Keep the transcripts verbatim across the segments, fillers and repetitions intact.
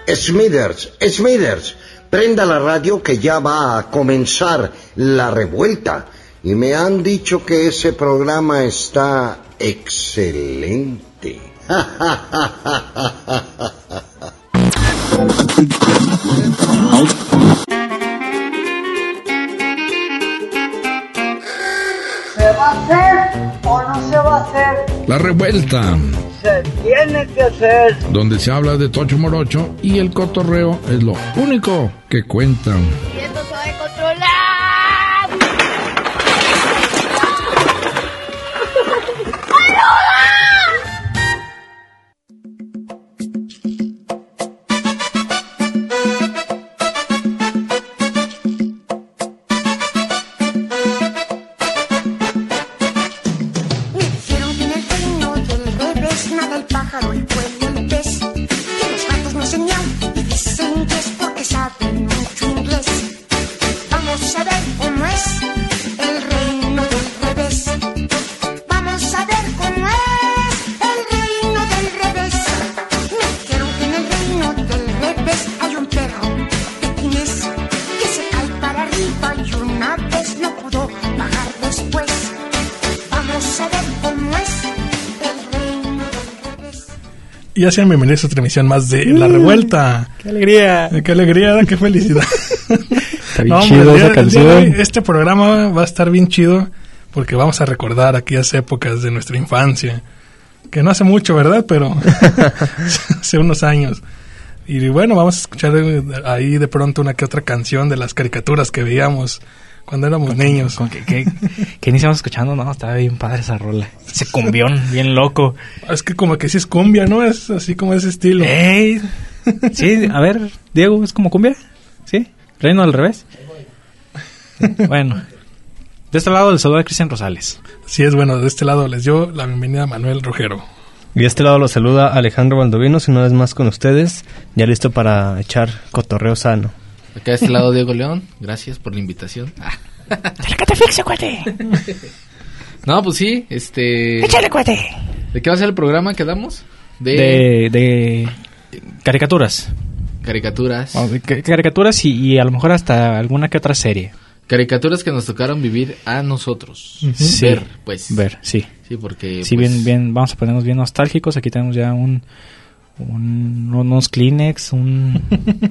Smithers, Smithers, prenda la radio que ya va a comenzar la revuelta. Y me han dicho que ese programa está excelente. ¿Se va a hacer o no se va a hacer? La revuelta. Se tiene que hacer. Donde se habla de Tocho Morocho y el cotorreo es lo único que cuenta. Y esto se va a controlar. Y ya sean bienvenidos a otra emisión más de La Revuelta. ¡Qué alegría! ¡Qué alegría! ¡Qué felicidad! Está bien No, chido hombre, esa día, canción. día de hoy, este programa va a estar bien chido porque vamos a recordar aquellas épocas de nuestra infancia. Que no hace mucho, ¿verdad? Pero hace unos años. Y bueno, vamos a escuchar ahí de pronto una que otra canción de las caricaturas que veíamos cuando éramos niños. Con que, que, que iniciamos escuchando, no, estaba bien padre esa rola. Ese cumbión, bien loco. Es que como que sí es cumbia, ¿no? Es así como ese estilo. ¡Ey! Sí, a ver, Diego, ¿es como cumbia? ¿Sí? ¿Reino al revés? Bueno, de este lado les saluda Cristian Rosales. Sí, es bueno, de este lado les dio la bienvenida a Manuel Rojero. Y de este lado los saluda Alejandro Valdovinos, una vez más con ustedes, ya listo para echar cotorreo sano. Acá de este lado Diego León, gracias por la invitación. ¡Dale catafixio, cuate! No, pues sí, este... ¡Échale, cuate! ¿De qué va a ser el programa que damos? De... De, de caricaturas. Caricaturas. Oh, de ca- caricaturas y, y a lo mejor hasta alguna que otra serie. Caricaturas que nos tocaron vivir a nosotros. Uh-huh. Sí. Ver, pues. Ver, sí. Sí, porque... Sí, pues, bien, bien, vamos a ponernos bien nostálgicos. Aquí tenemos ya un, un unos Kleenex, un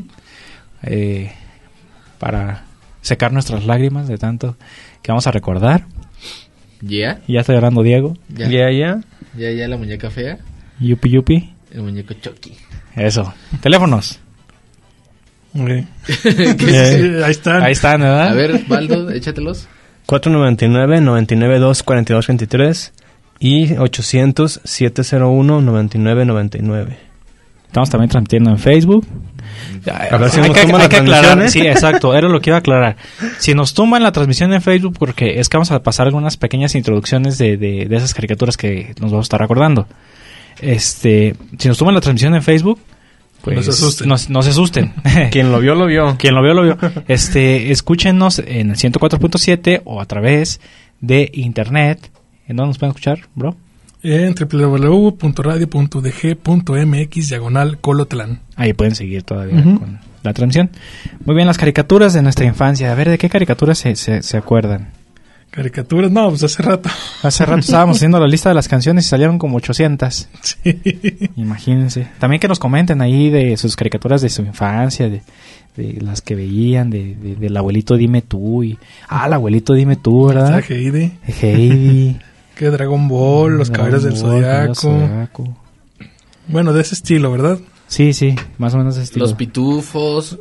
eh, para secar nuestras lágrimas de tanto que vamos a recordar. ¿Ya? Y ya está llorando Diego. Ya, Ya, ya. ya, ya la muñeca fea. Yupi, yupi. El muñeco Chucky. Eso. Teléfonos. Okay. Eh, Ahí están. Ahí están, ¿verdad? A ver, Baldo, échatelos. cuatro nueve nueve, nueve nueve dos, cuatro dos dos tres y ochocientos, siete cero uno, nueve nueve nueve nueve. Estamos también transmitiendo en Facebook. A ver si hay nos que, tumban hay la que aclarar, transmisión, ¿eh? sí, exacto, era lo que iba a aclarar. Si nos tumban la transmisión en Facebook, porque es que vamos a pasar algunas pequeñas introducciones de, de, de esas caricaturas que nos vamos a estar recordando. Este, si nos tumban la transmisión en Facebook, pues No se asusten. No, no se asusten. Quien lo vio, lo vio. Quien lo vio, lo vio. Este, escúchenos en el ciento cuatro punto siete o a través de internet. ¿En dónde nos pueden escuchar, bro? En doble u doble u doble u punto radio punto d g punto m x diagonal Colotlán. Ahí pueden seguir todavía Uh-huh. con la transmisión. Muy bien, las caricaturas de nuestra infancia. A ver, ¿de qué caricaturas se, se, se acuerdan? Caricaturas, no, pues hace rato. Hace rato estábamos haciendo la lista de las canciones y salieron como ochocientas. Sí. Imagínense. También que nos comenten ahí de sus caricaturas de su infancia, de, de las que veían, de, de, del abuelito Dime Tú. Y, ah, el abuelito Dime Tú, ¿verdad? Está Heidi. Heidi. Que Dragon Ball, los Caballeros del Dragon Ball, Caballeros Zodiaco. del Zodiaco. Bueno, de ese estilo, ¿verdad? Sí, sí, más o menos de ese estilo. Los Pitufos,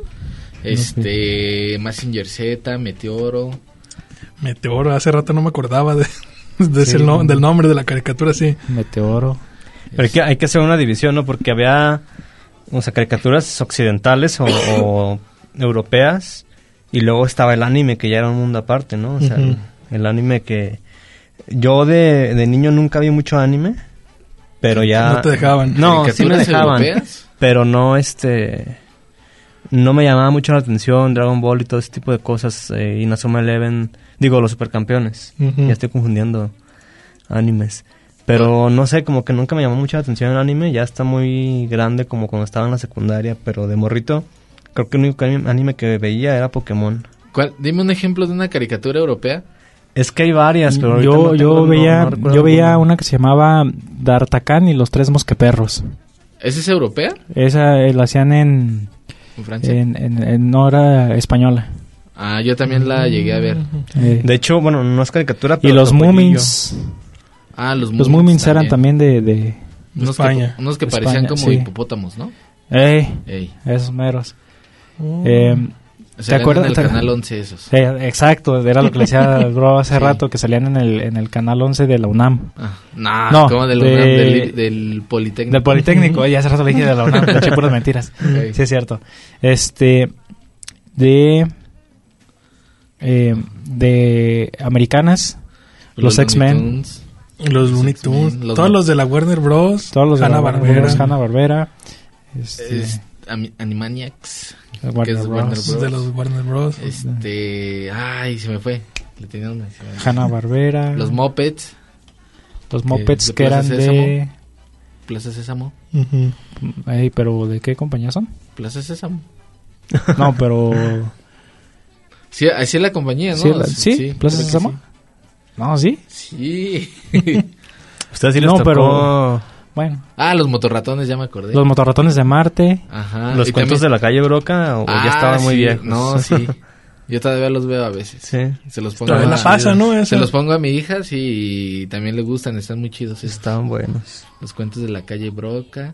este, Mazinger Z, Meteoro. Meteoro, hace rato no me acordaba de, de Sí. ese no- del nombre de la caricatura, sí. Meteoro. Pero hay que, hay que hacer una división, ¿no? Porque había, o sea, caricaturas occidentales o, o europeas, y luego estaba el anime, que ya era un mundo aparte, ¿no? O sea, Ujú. el, el anime que... Yo de, de niño nunca vi mucho anime, pero ya... No te dejaban. No, sí me ¿Caricaturas dejaban, europeas? pero no, este... No me llamaba mucho la atención Dragon Ball y todo ese tipo de cosas, eh, Inazuma Eleven, digo, los supercampeones. Ujú. Ya estoy confundiendo animes. Pero no sé, como que nunca me llamó mucho la atención el anime. Ya está muy grande como cuando estaba en la secundaria. Pero de morrito, creo que el único anime que veía era Pokémon. ¿Cuál? Dime un ejemplo de una caricatura europea. Es que hay varias, pero ahorita yo no yo tengo- no- veía no recuerdo yo veía alguna. una que se llamaba D'Artagnan y los tres mosqueperros. ¿Esa es europea? Esa eh, la hacían en, ¿En Francia? en, en, en- no era española. Ah, yo también la llegué a ver. Eh, De hecho, bueno, no es caricatura, y pero... los Topollillo. Moomins, Ah, los los Moomins eran también de, de Unos España. que, unos que De parecían España, como sí. hipopótamos, ¿no? eh, Ey. esos meros. Eh, Salían acuerdas? en el ¿Te- canal once esos. eh, exacto, era lo que le decía el bro hace Sí. rato, que salían en el en el canal once de la UNAM. Ah, nah, No, como del, de- UNAM, del, del Politécnico. Del Politécnico, ya hace rato le dije de la UNAM, le eché puras mentiras. Ok. Sí, es cierto. Este, de, eh, de americanas, los, Looney X-Men, Tunes. Los Looney X-Men, Tunes, los todos mo- los de la Warner Bros. todos los de Hanna la Warner Barbera, Bros, Hanna-Barbera, este, Es Ami- Animaniacs. Warner que es Bros, Warner Bros. de los Warner Bros. Este. Ay, se me fue. Le tenía una. se me fue. Hanna-Barbera, Los Muppets. los que Muppets de que eran Plaza de, Plaza Sésamo. Ujú. ey, pero ¿de qué compañía son? Plaza Sésamo. No, pero, Sí, así es la compañía, ¿no? sí, la- sí, Plaza creo que Sésamo. No, sí, Sí. Ustedes sí les No, tocó pero- bueno, ah, los motorratones, ya me acordé. los motorratones de Marte, Ajá. los y cuentos también- de la calle Broca o Ah, ya estaban muy sí. viejos. No, sí. Yo todavía los veo a veces. Sí. Se los pongo Todavía a, la pasa, ¿no? Se Esa. los pongo a mi hija, sí, y también le gustan, están muy chidos. esos. Estaban buenos. Los cuentos de la calle Broca.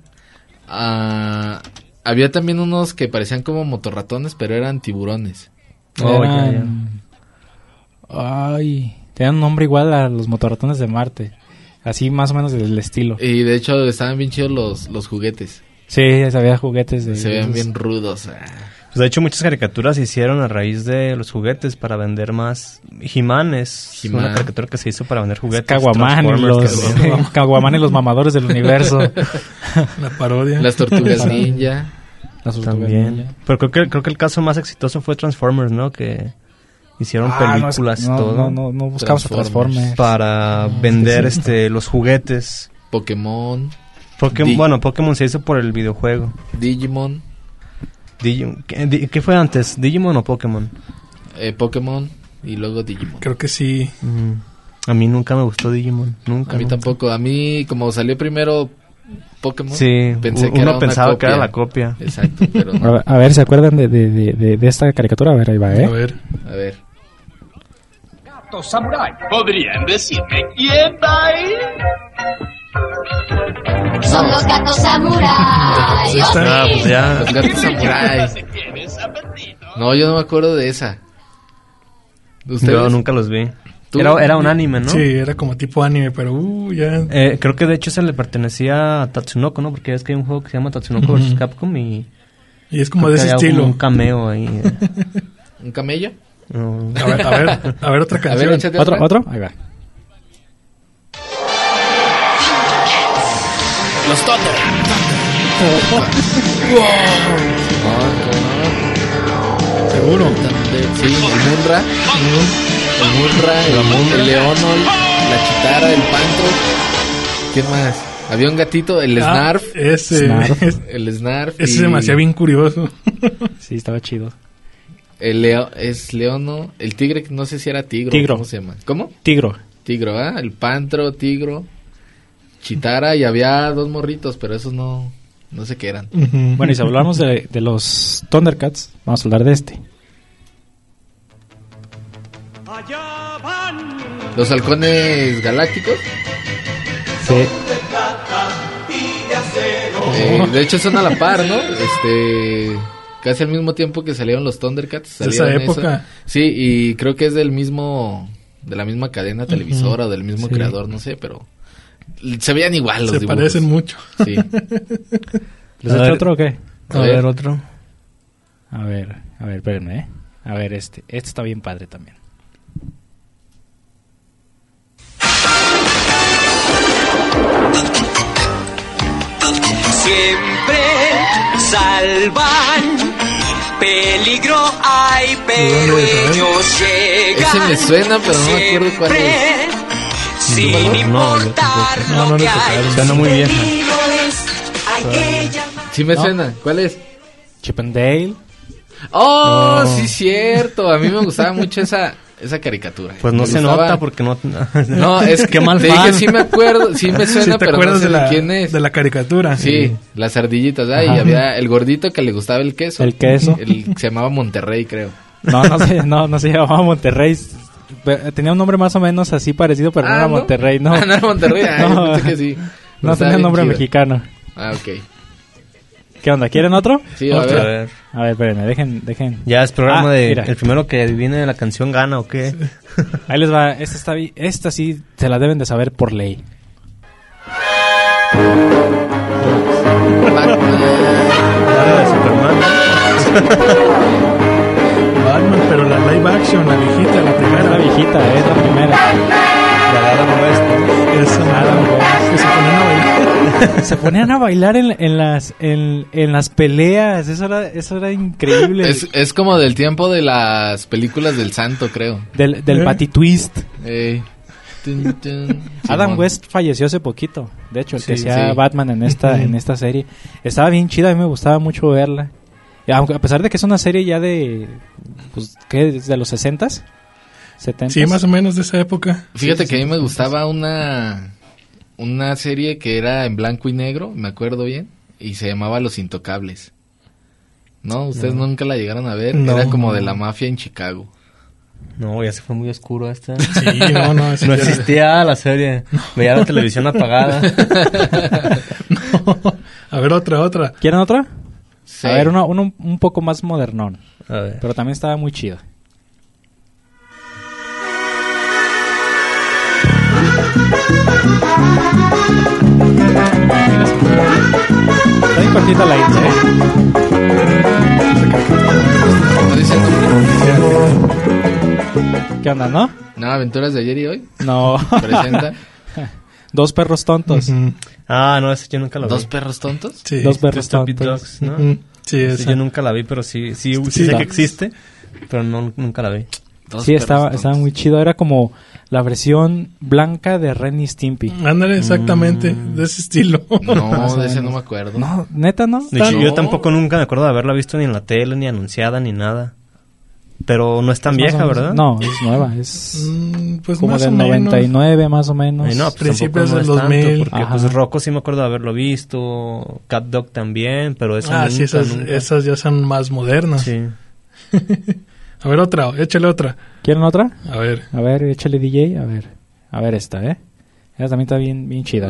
Ah, había también unos que parecían como motorratones, pero eran tiburones. Oh, ya, eran- ay, tenían un nombre igual a los motorratones de Marte, así más o menos del estilo. Y de hecho estaban bien chidos los, los juguetes. Sí, había juguetes de Se veían esos. bien rudos. ah. Pues de hecho muchas caricaturas se hicieron a raíz de los juguetes para vender más. He-Man es He-Man. una caricatura que se hizo para vender juguetes. Caguamán y Transformers los también. Caguamán y los mamadores del universo. La parodia. Las tortugas ninja. Las tortugas También. ninja. Pero creo que creo que el caso más exitoso fue Transformers, ¿no? Que hicieron Ah, no, es- películas y no, todo No, no, no buscamos a Transformers. Transformers. para vender este los juguetes. Pokémon. Pokémon, Di- bueno, Pokémon se hizo por el videojuego. Digimon. Digimon, ¿qué, di- qué fue antes? ¿Digimon o Pokémon? Eh, Pokémon. Y luego Digimon. Creo que sí. Mm, A mí nunca me gustó Digimon, nunca. A mí nunca. tampoco. A mí, como salió primero Pokémon, Sí, pensé u- que uno era una pensaba que era copia. la copia. Exacto, pero A no. ver, a ver, ¿se acuerdan de, de, de, de- de esta caricatura? A ver, ahí va, A ¿eh? ver. A ver. ¿Podrían decirme quién va a ir? Son los gatos samuráis. Ahí está. Ah, pues ya. Los gatos samuráis. Se tienes apetito. No, yo no me acuerdo de esa. ¿Ustedes? Yo nunca los vi. ¿Tú? Era, era un anime, ¿no? Sí, era como tipo anime, pero uh, ya. Eh, creo que de hecho se le pertenecía a Tatsunoko, ¿no? Porque es que hay un juego que se llama Tatsunoko Ujú. versus Capcom y... Y es como creo de que ese hay como estilo. un cameo ahí. eh. ¿Un camello? No. A ver, a ver, a ver otra A canción. ver, échate ¿Otro? otra. ¿Otro? Ahí va. Los Totos. Seguro. Sí, el Munra. El Munra, el, el Leonol, la Chitara, el Pantro. ¿Quién más? Había un gatito, el Ah, Snarf. ese. Snarf. El Snarf. Ese y se me hacía bien curioso. Sí, estaba chido. El Leo, es Leono. El tigre, no sé si era tigro. Tigro. ¿Cómo se llama? ¿Cómo? Tigro. Tigro, ¿ah? El Pantro, Tigro, Chitara y había dos morritos, pero esos no, no sé qué eran. Ujú. Bueno, y si hablamos de, de los Thundercats, vamos a hablar de este. Los halcones galácticos. Sí. Eh, de hecho son a la par, ¿no? Este, casi al mismo tiempo que salieron los Thundercats. De esa salieron época. eso. Sí, y creo que es del mismo, de la misma cadena televisora o del mismo Sí. creador, no sé, pero se veían igual los Se dibujos. parecen mucho. Sí. ¿Les A echo ver. otro o qué? A ver, otro. A ver, a ver, espérenme, ¿eh? A ver, este. Este está bien padre también. Siempre salvan. Peligro hay, pero ¿Dónde es? A ver. ellos llegan. Ese me suena, pero no me acuerdo cuál es. Sin importar No, no lo le que hay. tocaron. Suena muy vieja. Sí me No. suena. ¿Cuál es? Chip and Dale. Oh, No. sí, cierto. A mí me gustaba mucho esa, esa caricatura. Pues no Me se gustaba- nota porque no... No, es que Qué mal te fan. dije, sí me acuerdo, sí me suena, ¿Sí te pero no acuerdas sé de de, la, quién es. de la caricatura? Sí, las ardillitas, ¿ah? Y había el gordito que le gustaba el queso. El queso. El que se llamaba Monterrey, creo. No, no se, no, no se llamaba Monterrey. Pe- Tenía un nombre más o menos así parecido, pero no Ah, era ¿no? Monterrey, no. Ah, no era Monterrey, ah, yo No. pensé que sí. Pero No estaba tenía bien nombre chido. mexicano. Ah, ok. ¿Qué onda? ¿Quieren otro? Sí, a A ver. ver. A ver, espérenme, dejen, dejen. Ya es programa Ah, de... mira. El primero que adivine la canción gana, ¿o qué? Ahí les va. Esta, está, bi- esta sí se la deben de saber por ley. La de Superman. Batman, pero la live action, la viejita, la Es la primera. viejita, es la primera. La de Adam West. Esa, Adam West. que se ponían a bailar. Se ponían a bailar en, en las en, en las peleas. Eso era, eso era increíble. Es, es como del tiempo de las películas del santo, creo. Del, del ¿Eh? Patty Twist. Ey. Tun, tun. Adam Simón. West falleció hace poquito. De hecho, el que Sí, hacía sí. Batman en esta, en esta serie. Estaba bien chida, a mí me gustaba mucho verla. Y aunque a pesar de que es una serie ya de... Pues, ¿qué? ¿De los sesentas? ¿setentas? Sí, más o menos de esa época. Fíjate que a mí me gustaba una una serie que era en blanco y negro, me acuerdo bien, y se llamaba Los Intocables. ¿No? ¿Ustedes nunca la llegaron a ver? No. Era como de la mafia en Chicago. No, ya se fue muy oscuro esta. Sí, no, no. esa No ya- existía la serie. Veía la televisión apagada. No. A ver, otra, otra. ¿Quieren otra? Sí. A ver, uno, uno un poco más modernón. A ver. Pero también estaba muy chido. Está bien cortita la intro, ¿eh? ¿No dice el nombre? ¿Qué onda, no? No, Aventuras de ayer y hoy. No. Presenta Dos perros tontos. Ujú. Ah, no, esa yo nunca la vi. Dos perros tontos. Sí. Dos perros Stupid tontos. Dogs, ¿no? Ujú. Sí, Sí, esa. yo nunca la vi, pero sí, sí, sí, Sí. sé que existe, pero no, nunca la vi. Dos Sí, perros estaba, tontos. estaba muy chido. Era como la versión blanca de Ren y Stimpy. Ándale, exactamente, de ese estilo. No, Más o de ese no menos. me acuerdo. No, neta, ¿no? De hecho, No. yo tampoco nunca me acuerdo de haberla visto ni en la tele, ni anunciada, ni nada. Pero no es tan Es más vieja, o menos- ¿verdad? No, es nueva. Es Mm, pues como más del o menos. noventa y nueve más o menos. Ay, no, pues Principios tampoco no del es dos mil. tanto, porque Ajá. pues Rocco sí me acuerdo de haberlo visto, Cat Dog también, pero esa Ah, nunca, sí, esas, nunca. esas ya son más modernas. Sí. A ver, otra, échale otra. ¿Quieren otra? A ver. A ver, échale D J. A ver. A ver esta, ¿eh? Esta también está bien, bien chida.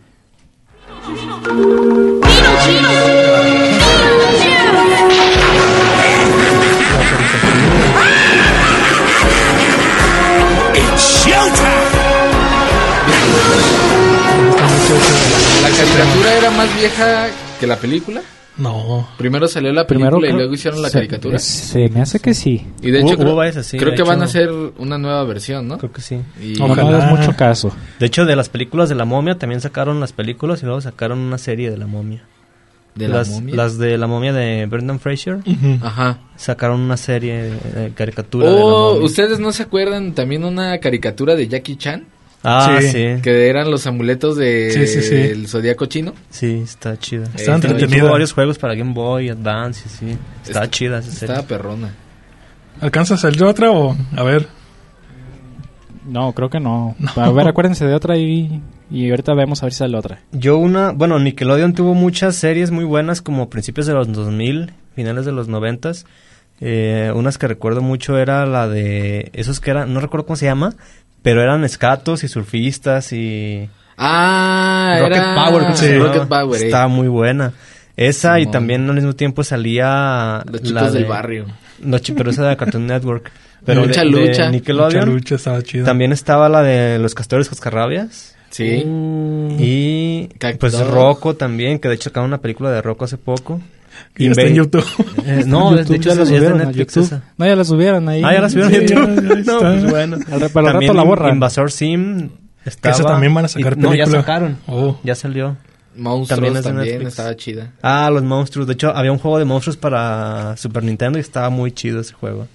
¿La caricatura era más vieja que la película? No. Primero salió la película Primero y creo- luego hicieron la se- caricatura. Se me hace que sí. Y de Hubo- hecho hubo creo, varias así, creo de que van a hecho. hacer una nueva versión, ¿no? Creo que sí. Y No Ojalá. me das mucho caso. De hecho, de las películas de la momia también sacaron las películas y luego sacaron una serie de la momia. de la las, momia. las de la momia de Brendan Fraser Ujú. Ajá. sacaron una serie de caricatura de la Oh, momia. ¿ustedes no se acuerdan también una caricatura de Jackie Chan? Ah, Sí. sí. Que eran los amuletos de Sí, sí, sí. el zodiaco chino. Sí, está chida. Está Está entretenida. Tuvo varios juegos para Game Boy, Advance y sí. Está Está- chida esa serie. Estaba perrona. ¿Alcanzas a salir otra o...? A ver. No, creo que no. A ver, acuérdense de otra y, y ahorita vemos a ver si sale otra. Yo una, bueno, Nickelodeon tuvo muchas series muy buenas como principios de los dos mil, finales de los noventas. Eh, unas que recuerdo mucho era la de esos que eran, no recuerdo cómo se llama, pero eran escatos y surfistas y Ah, Rocket era... Power, creo que se Rocket llamaba. Power, eh. Estaba muy buena. Esa y Simón. también al mismo tiempo salía Los la chicos del de- barrio. No, chi- pero esa de Cartoon Network. Pero Mucha de, de lucha. Mucha Nickelodeon. lucha, estaba chida. También estaba la de los castores cascarrabias. Sí. Y Cactus pues Dog. Rocco también, que de hecho sacaron una película de Rocco hace poco. Y ya está en YouTube. Eh, no, de YouTube, hecho ya la es de subieron a Netflix YouTube. esa. No, ya la subieron ahí. Ah, ya la subieron a Sí, YouTube. ya- ya no, está. pues bueno. Al re- pero al También rato la borran. Invasor Sim Que estaba. esa también van a sacar y- No, ya película. sacaron. Oh. Ya salió. Monstruos También también, es de Netflix. estaba chida. Ah, los monstruos. De hecho, había un juego de monstruos para Super Nintendo y estaba muy chido ese juego.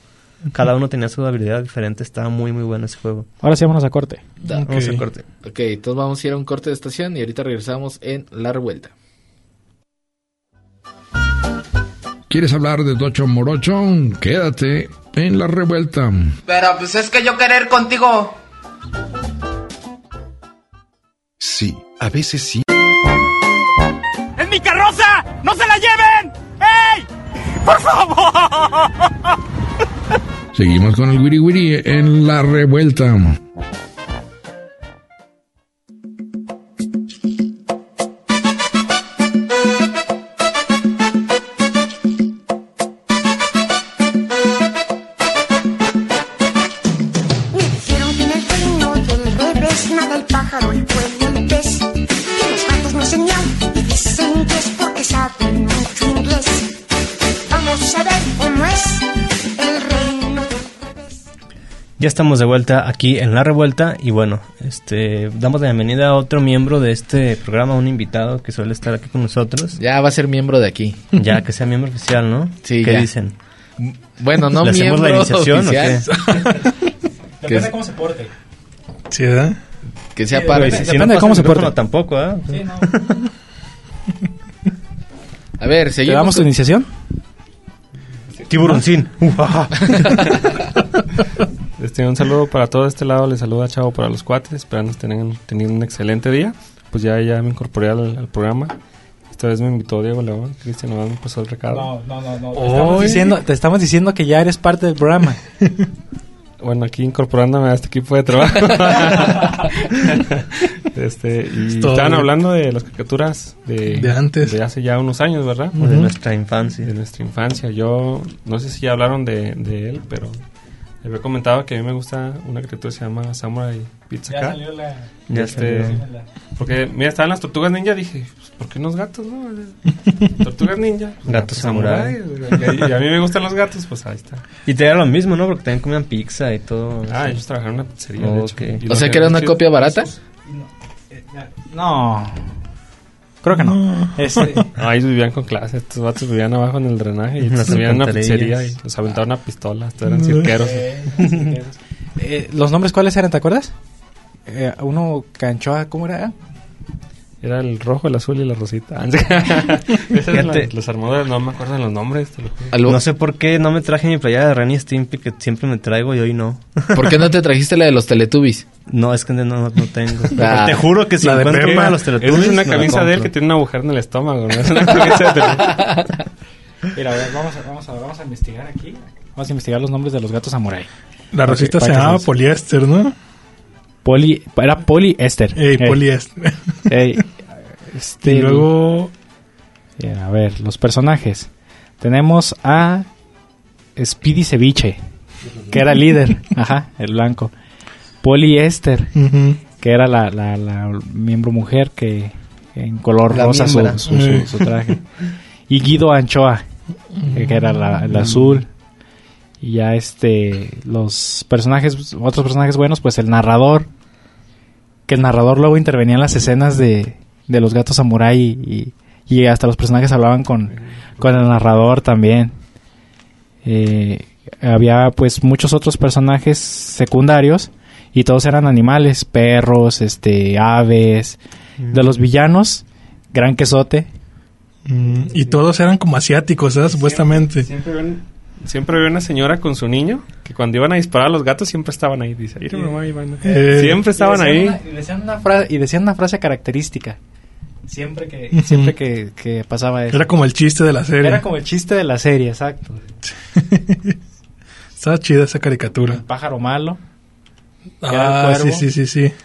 Cada uno tenía su habilidad diferente. Estaba muy, muy bueno ese juego. Ahora sí, vámonos a corte. Da. Ok. Vamos a corte. Ok, entonces vamos a ir a un corte de estación y ahorita regresamos en La Revuelta. ¿Quieres hablar de Tocho Morocho? Quédate en La Revuelta. Pero pues es que yo querer contigo. Sí, a veces sí. ¡Es mi carroza! ¡No se la lleven! ¡Ey! ¡Por favor! Seguimos con el Wiri Wiri en La Revuelta. Me dijeron que en el reino del revés nada el pájaro y vuela el pez. Que los gatos no señal y dicen que es porque saben mucho inglés. Vamos a ver cómo es el reino del revés. Ya estamos de vuelta aquí en La Revuelta y bueno, este damos la bienvenida a otro miembro de este programa, un invitado que suele estar aquí con nosotros. Ya va a ser miembro de aquí. Ya, que sea miembro oficial, ¿no? Sí, ¿Qué ya. dicen? Bueno, no ¿Le hacemos miembro la iniciación oficial. o qué? Que, es- cómo se porte. ¿Sí, verdad? que sea Sí, parte. güey, Si Depende no de pasa cómo el se micrófono porte. tampoco, ¿eh? Sí, no. A ver, ¿Te seguimos. damos tu con- iniciación? Tiburoncín. Este, un saludo para todo este lado, les saluda Chavo para los cuates, esperando que tengan tenido un excelente día. Pues ya, ya me incorporé al, al programa. Esta vez me invitó Diego León, Cristian León me pasó el recado. no, no, no. Te estamos, diciendo, te estamos diciendo que ya eres parte del programa. Bueno, aquí incorporándome a este equipo de trabajo. este, y Es todo, estaban güey. hablando de las caricaturas de, De antes. de hace ya unos años, ¿verdad? O de nuestra infancia. De nuestra infancia. Yo no sé si ya hablaron de, de él, pero le había comentado que a mí me gusta una caricatura que se llama Samurai Pizza Cat. la... Ya Este, salió. porque, mira, estaban las tortugas ninja, dije, pues, ¿por qué unos gatos, no? Tortugas ninja. Gatos samurái. Y, y a mí me gustan los gatos, pues ahí está. Y te era lo mismo, ¿no? Porque también comían pizza y todo. Ah, eso. ellos trabajaron en una pizzería, Oh, de hecho. ok. Y O lo sea, hacían que era muy una chido. copia barata. No. Creo que no. Este, No, ellos vivían con clase, estos vatos vivían abajo en el drenaje y En las vivían en una alcantarillas. pizzería y los aventaban una pistola, estos eran cirqueros. eh, ¿Los nombres cuáles eran, te acuerdas? Eh, uno, Canchoa, ¿cómo era? Era el rojo, el azul y la rosita. Esos eran Fíjate. los, los armadores, no me acuerdo de los nombres, te lo juro. Algo- No sé por qué no me traje mi playera de Ren y Stimpy, que siempre me traigo y hoy no. ¿Por qué no te trajiste la de los Teletubbies? No, es que no, no, no tengo. Ah. Te juro que si La de encuentro Peppa. una de los Esa Teletubbies, es una me la camisa de él compro. que tiene un agujero en el estómago, ¿no? Es una camisa de... Mira, a ver, vamos a, vamos, a, vamos a investigar aquí. Vamos a investigar los nombres de los gatos samurai. La rosita para se que llamaba se- poliéster, ¿no? Poli, era poliéster. Ey, Eh, poliéster. ey, este, Y luego... eh, a ver, los personajes. Tenemos a Speedy Ceviche, que era el líder. Ajá, el blanco. Poliéster, Ujú. que era la, la, la miembro mujer que en color La rosa su, miembra. su, su- su traje. Y Guido Anchoa, que, que era la, el azul. Y ya este, los personajes, otros personajes buenos, pues el narrador, que el narrador luego intervenía en las escenas de, de los gatos samurái y, y hasta los personajes hablaban con, con el narrador también. Eh, había pues muchos otros personajes secundarios y todos eran animales, perros, este, aves. De los villanos, Gran Quesote. Mm, y todos eran como asiáticos, ¿verdad? Supuestamente. Siempre ven, siempre había una señora con su niño que cuando iban a disparar a los gatos siempre estaban ahí. Dice, "Mira, mamá, ahí van". Eh, Siempre estaban Y decían ahí. una- y, decían una fra- y decían una frase característica. Siempre que, Ujú. siempre que, que pasaba eso. Era como el chiste de la serie. Era como el chiste de la serie, exacto. Estaba chida esa caricatura. El pájaro malo. Era Ah, el sí, cuervo. sí, sí, sí.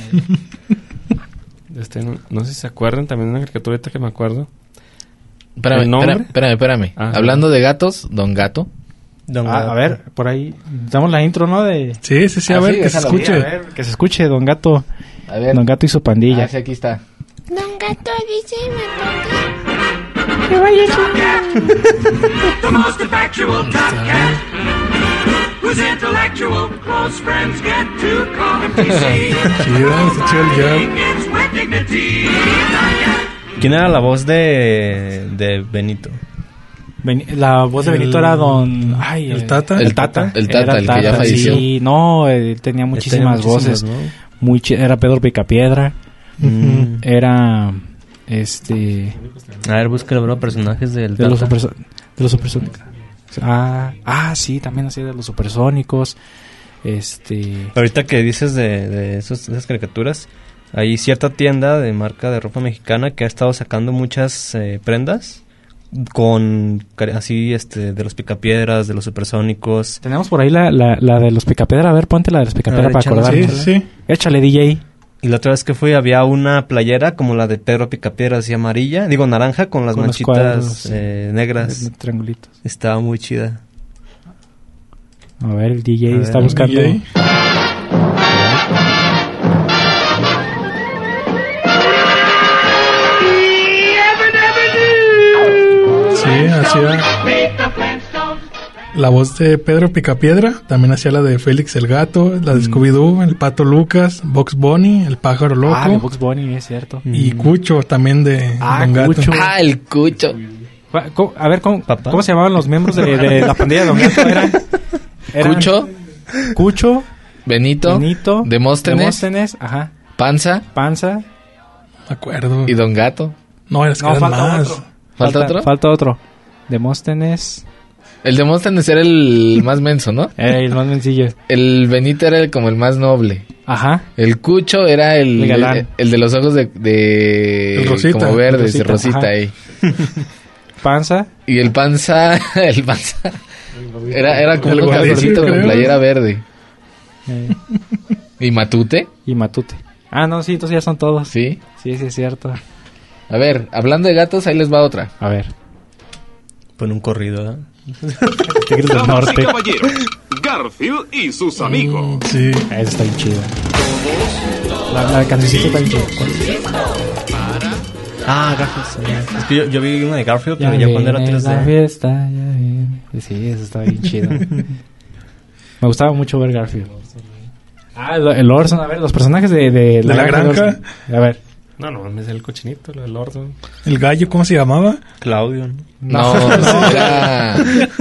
Este, no, no sé si se acuerdan, también una caricatura ahorita que me acuerdo. Espérame, ¿El nombre? espérame, espérame. espérame. Ah. Hablando de gatos, Don Gato. Don Ah, Gato. a ver, por ahí. Damos la intro, ¿no? De, Sí, sí, sí, a Ah, ver, sí, que se déjalo, escuche. a ver, que se escuche Don Gato. A ver. Don Gato y su pandilla. Ah, sí, aquí está. Don Gato dice me toca. Me vaya a chingar. The most effectual top cat, whose intellectual close friends get to call him T C. Chido, está chido el jab. It's with dignity. ¿Quién era la voz de, de Benito? Beni- la voz de Benito El- era don... Ay, el eh, Tata. El Tata, el Tata, Era el que ya falleció. Sí, no, él tenía muchísimas tenía voces. muchísimas, Muy chi- era Pedro Picapiedra. Mm. Era... Este... A ver, busca los personajes del De los, Tata. superso- de los supersónicos. Ah, ah, sí, también así de los supersónicos. Este... Ahorita que dices de, de esos- esas caricaturas, hay cierta tienda de marca de ropa mexicana que ha estado sacando muchas eh, prendas con cari- así este de los Picapiedras, de los supersónicos. Tenemos por ahí la, la, la de los Picapiedra. A ver, ponte la de los Picapiedra A ver, para échale, acordarnos. Sí, sí. Échale, D J. Y la otra vez que fui había una playera como la de Pedro Picapiedra, así amarilla, digo naranja con las Con los manchitas cuadros, eh, negras. Triangulitos. Estaba muy chida. A ver, el D J A ver, está el buscando. D J. Sí, hacía la voz de Pedro Picapiedra, también hacía la de Félix el Gato, la de Scooby-Doo, el Pato Lucas, Bugs Bunny, el Pájaro Loco, Ah, de Bugs Bunny, es cierto. y Cucho también de Ah, Don Gato. Cucho. Ah, el Cucho. Cu- cu- A ver, ¿cómo, ¿Papá? ¿cómo se llamaban los miembros de, de la pandilla de Don Gato? Eran, eran Cucho, Cucho, Benito, Benito, Demóstenes, Demóstenes, ajá, Panza Panza. Me acuerdo. y Don Gato. No, es que No, eran falta más. otro. ¿Falta otro? Falta otro. Demóstenes. El Demóstenes era el más menso, ¿no? Eh, el más sencillo. El Benito era el- como el más noble. Ajá. El Cucho era el, El galán. el, el de los ojos de, de El Rosita. como verdes, El de Rosita, Rosita ajá. ahí. Panza. Y el Panza, el Panza era, era como El un gordito, cafecito con creo. playera verde. eh, ¿Y Matute? y Matute. Ah, no, sí, entonces ya son todos. Sí. Sí, sí, es cierto. A ver, hablando de gatos, ahí les va otra. A ver. Pon un corrido, ¿eh? Tigres del Damas y Norte. caballeros, Garfield y sus amigos. Sí. Ah, esa está bien chida. La, la cancioncita está bien chida. Ah, Garfield. Sí. Es que yo, yo vi una de Garfield, Ya pero ya cuando era viene tres la D. fiesta, ya viene. Sí, eso está bien chido. Me gustaba mucho ver Garfield. Ah, el, el Orson, a ver, los personajes de, de, ¿De la granja? Orson. A ver. No, no, es el cochinito, lo del Orson. El gallo, ¿cómo se llamaba? Claudio, ¿no? No, no era,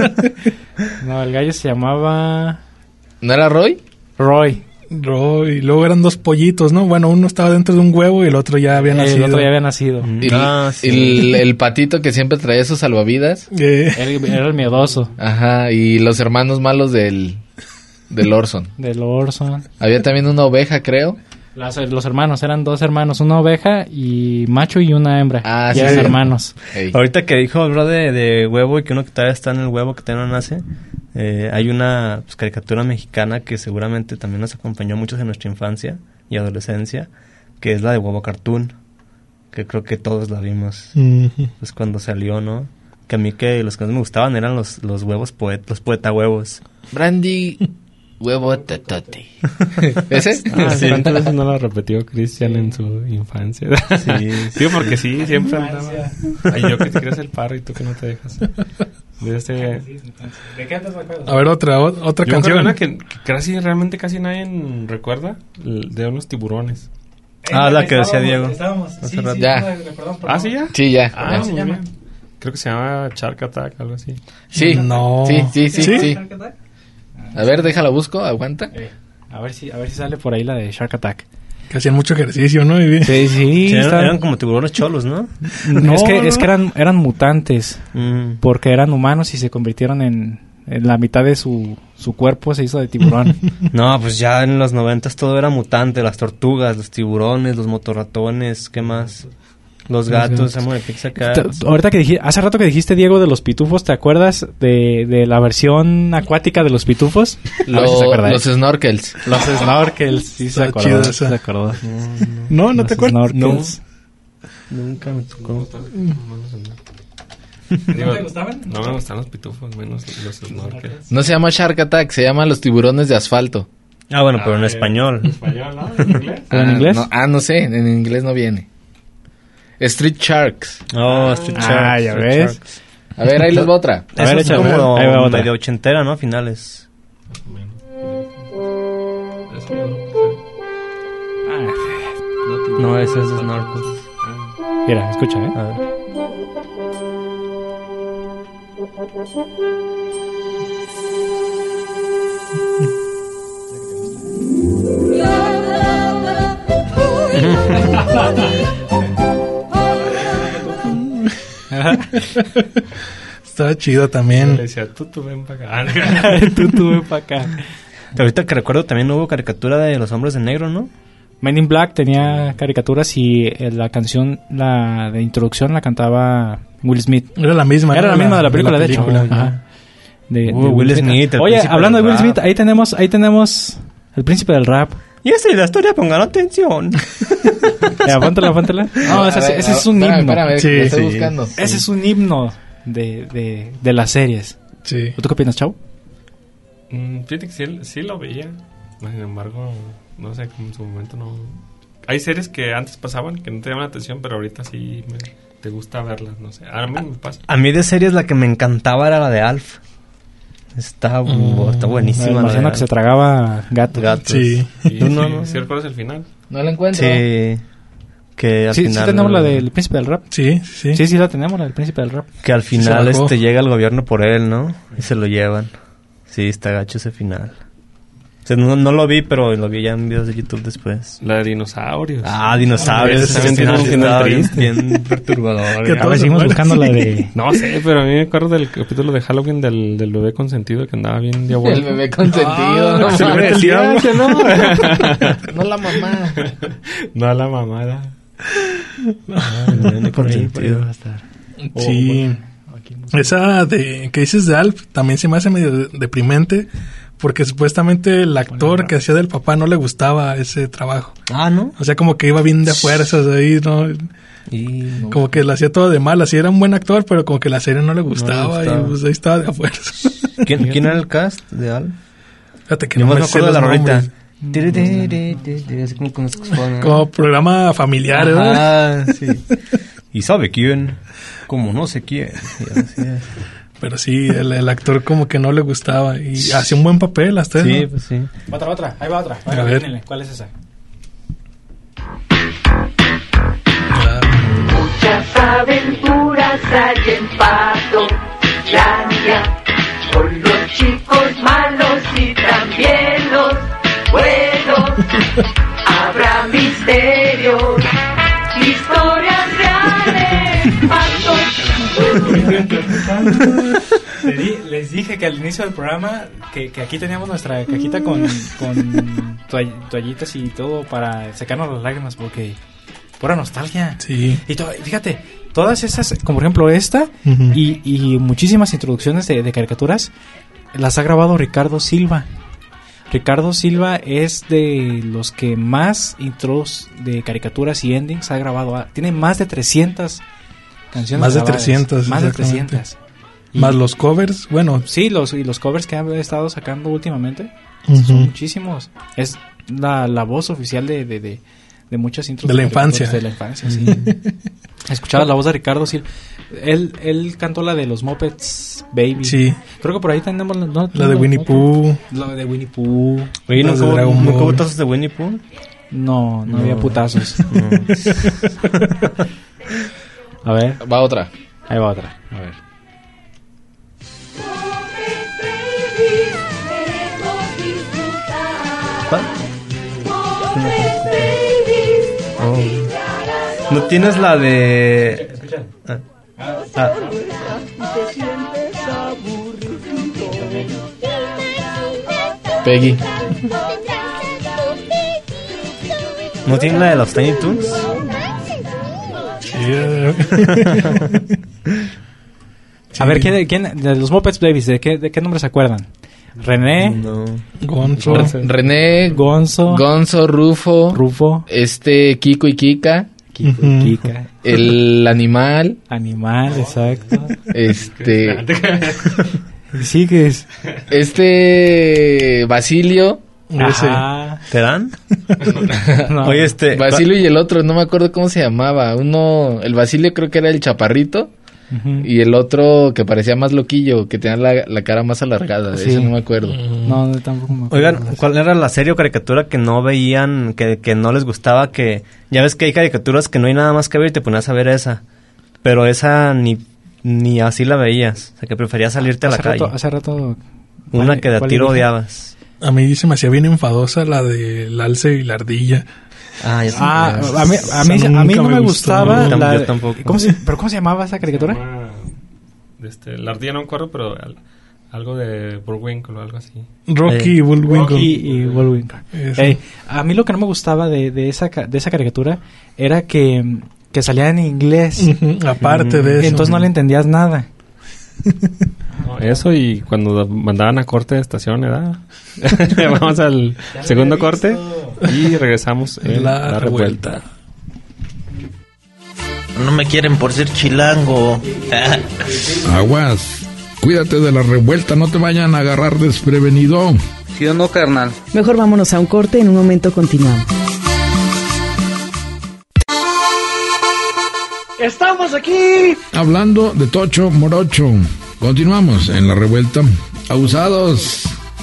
No, el gallo se llamaba ¿no era Roy? Roy. Roy. Y luego eran dos pollitos, ¿no? Bueno, uno estaba dentro de un huevo y el otro ya había nacido. El otro ya había nacido. Y Ah, el, sí. el, el patito que siempre traía sus salvavidas. Eh, Él era el miedoso Ajá, y los hermanos malos del, del Orson. del Orson. Había también una oveja, creo. Las- los hermanos, eran dos hermanos, una oveja y macho y una hembra. Ah, y sí, eran sí. hermanos. Ey. Ahorita que dijo, bro, de, de huevo y que uno que todavía está en el huevo, que todavía no nace, eh, hay una pues, caricatura mexicana que seguramente también nos acompañó muchos en nuestra infancia y adolescencia, que es la de Huevo Cartoon, que creo que todos la vimos ujú. pues cuando salió, ¿no? Que a mí que los que más me gustaban eran los, los huevos poet, los poeta huevos. Brandy, huevo tatote. ¿Ese? Ah, Sí. ¿cuántas veces no lo repetió Cristian en su infancia? Sí, Sí, porque sí, siempre andaba. Ay, yo que te quieres el parro y tú que no te dejas. De ese... ¿De qué antes recuerdas? A ver, otra, o- otra Yo me acuerdo canción. de una que, que casi, realmente casi nadie recuerda, el de unos tiburones. Ah, la que decía Diego. Hace rato. Ya. ¿Ah, sí ya? Sí, ya. Ah, ya. muy bien. Creo que se llama Shark Attack, algo así. Sí. No. Sí, sí, sí, ¿Sí? sí. A ver, déjala busco, aguanta. Eh, a ver si a ver si sale por ahí la de Shark Attack. Que hacían mucho ejercicio, ¿no? Y bien. Sí, sí. Sí, eran, está- eran como tiburones cholos, ¿no? No, es que no, es que eran eran mutantes Mm. porque eran humanos y se convirtieron en, en la mitad de su, su cuerpo se hizo de tiburón. No, pues ya en los noventas todo era mutante, las tortugas, los tiburones, los motorratones, ¿qué más? Los gatos, gatos. Samuel Pizza T- Ahorita que dijiste, hace rato que dijiste Diego de los pitufos, ¿te acuerdas de, de la versión acuática de los pitufos? A ver si se Lo- acuerda, ¿eh? los snorkels. Los snorkels, sí se Está acordó, chido sí esa. se acordó. No, no Los te acuerdas. snorkels. Nunca me tocó. ¿No te gustaban? No me gustan los pitufos, menos los snorkels. No se llama Shark Attack, se llama Los tiburones de asfalto. Ah, bueno, pero en español. ¿Español, no? ¿En inglés? ¿Pero en Ah, inglés? No, ah, no sé, en inglés no viene. Street Sharks. Oh, Street Ah, Sharks, ya Street ves. Sharks. A ver, ahí les va otra. A Eso ver, es échale, como ahí va otra. medio ochentera, ¿no? Finales. No, ese es de Snorkels. Mira, escucha, ¿eh? A ver. Estaba chido también. Le decía, tú, tú ven para acá. tú, tú ven para acá. Pero ahorita que recuerdo también hubo caricatura de los hombres de negro, ¿no? Men in Black tenía caricaturas y eh, la canción, la de introducción la cantaba Will Smith. Era la misma. Era ¿no? la misma de la película, de, película, hecho. Ajá. De, Uh, de Will Smith, el Oye, príncipe hablando de del Will rap. Smith, ahí tenemos, ahí tenemos el príncipe del rap. Y esa es la historia, pongan atención. Ya, póntela, póntela. No, ese, A ver, ese a- es un espérame, himno. espérame, Sí, lo estoy sí. buscando. Ese es un himno de, de, de las series. Sí. ¿Tú qué opinas, Chavo? Mm, fíjate que sí, sí lo veía. Sin embargo, no sé, como en su momento no... Hay series que antes pasaban que no te llaman la atención, pero ahorita sí me, te gusta verlas, no sé. A mí me pasa. A mí de series la que me encantaba era la de Alf. Está, bu- está buenísima. El la de marciano que Alf. se tragaba gatos. Gatos. Sí. Y ¿Tú no, sí, no? ¿sí recuerdas el final? No la encuentro. Sí. Que al Sí, final... sí tenemos la del príncipe del rap. Sí, sí. Sí, sí la tenemos, la del príncipe del rap. Que al se final bajó. este llega el gobierno por él, ¿no? Y se lo llevan. Sí, está gacho ese final. O sea, no, no lo vi, pero lo vi ya en videos de YouTube después. La de dinosaurios. Ah, dinosaurios. ese Ese también tiene un final final estaba bien, triste. bien perturbador. Que A todos ver, se seguimos mueren. buscando la de... No sé, pero a mí me acuerdo del capítulo de Halloween del, del bebé consentido que andaba bien El diabólico. bebé consentido. Ah, no se le mames. mete el diablo. No la mamá. No a la mamada. Bien consentido. Sí. Esa de que dices de Alf también se me hace medio de- deprimente porque supuestamente el actor que hacía del papá no le gustaba ese trabajo. Ah, ¿no? O sea, como que iba bien de fuerzas ahí, ¿no? Y... Como que lo hacía todo de mal. Así era un buen actor, pero como que la serie no le gustaba, gustaba. y pues ahí estaba de a fuerzas. ¿Quién, ¿Quién era el cast de Alf? Fíjate que Yo no más me me sé acuerdo de la los rolita. nombres. Así como con los saxofones. Como programa familiar, ¿verdad? Ah, sí. ¿Y sabe quién? Como no sé quién. Y así es. Pero sí, el, el actor como que no le gustaba y hacía un buen papel hasta Sí, ¿no? pues sí. Otra, otra. Ahí va otra. A ver. Viénele. ¿Cuál es esa? Muchas aventuras hay en Patolandia, con los chicos malos y también los buenos. Habrá misterios, historias reales, patos. Le di- les dije que al inicio del programa que, que aquí teníamos nuestra cajita con, con toall- toallitas y todo para secarnos las lágrimas porque pura nostalgia. Sí. Y to- fíjate, todas esas, como por ejemplo esta Ujú. y, y muchísimas introducciones de, de caricaturas las ha grabado Ricardo Silva. Ricardo Silva es de los que más intros de caricaturas y endings ha grabado. Ah, Tiene más de trescientas canciones Más de grabadas. trescientas, Más de exactamente. trescientas. Y- Más los covers, bueno. Sí, los, y los covers que han estado sacando últimamente Ujú. son muchísimos. Es la, la voz oficial de, de, de, de muchas intros De la caricaturas infancia. De la infancia, sí. Escuchabas la voz de Ricardo Silva. Él, él cantó la de los Muppets Baby. Sí. Creo que por ahí tenemos la, no, La de no, Winnie no, Pooh. La de Winnie Pooh. Oye, Las ¿nunca de hubo Dragon nunca hubo Ball. tazos de Winnie Pooh? No, no, No. había putazos. A ver, Va otra. ahí va otra. A ver. ¿Cuál? Oh. ¿No tienes la de...? Ah. Ah. Peggy. ¿No tienes la de los Tiny Toons? Sí, eh. A ver, ¿quién, quién de los Muppets Babies, ¿de qué, de qué nombre se acuerdan? René, No. Gonzo. Re- René, Gonzo, Gonzo, Rufo, Rufo, este Kiko y Kika, Kiko, Ujú. Kika, el animal, Animal, exacto. este, Y sigues. este Basilio, Ese. Ajá. ¿Te dan? No. Oye, este... Basilio y el otro, no me acuerdo cómo se llamaba. Uno, el Basilio creo que era el chaparrito. Ujú. Y el otro que parecía más loquillo, que tenía la, la cara más alargada. De Sí. eso no me acuerdo. No, no, tampoco me acuerdo. Oigan, ¿cuál era la serie o caricatura que no veían, que, que no les gustaba? Que ya ves que hay caricaturas que no hay nada más que ver y te ponías a ver esa. Pero esa ni, ni así la veías. O sea, que preferías salirte a la hace calle. rato, hace rato... Una ¿cuál- que de a cuál tiro dije? odiabas. A mí se me hacía bien enfadosa la del alce y la ardilla. Ah, ya sé. Ah, a mí, a mí, Esa a mí nunca no me me gustó. gustaba Yo la... tampoco, yo tampoco. ¿Cómo se, ¿Pero cómo se llamaba esa caricatura? Ah, Este, la ardilla no me acuerdo, pero al- algo de Bullwinkle o algo así. Rocky Eh, y Bullwinkle. Rocky y Bullwinkle. Eso. Ey, a mí lo que no me gustaba de, de, esa, ca- de esa caricatura era que, que salía en inglés. Ujú, aparte de eso. Entonces no le entendías nada. No, eso y cuando mandaban a corte de estación, ¿verdad? Vamos al segundo corte y regresamos en La la, revuelta. revuelta. No me quieren por ser chilango. Aguas. Cuídate de la revuelta, no te vayan a agarrar desprevenido. ¿Sí o no, carnal? Mejor vámonos a un corte, en un momento continuamos. ¡Estamos aquí! Hablando de Tocho Morocho. Continuamos en la revuelta. Abusados.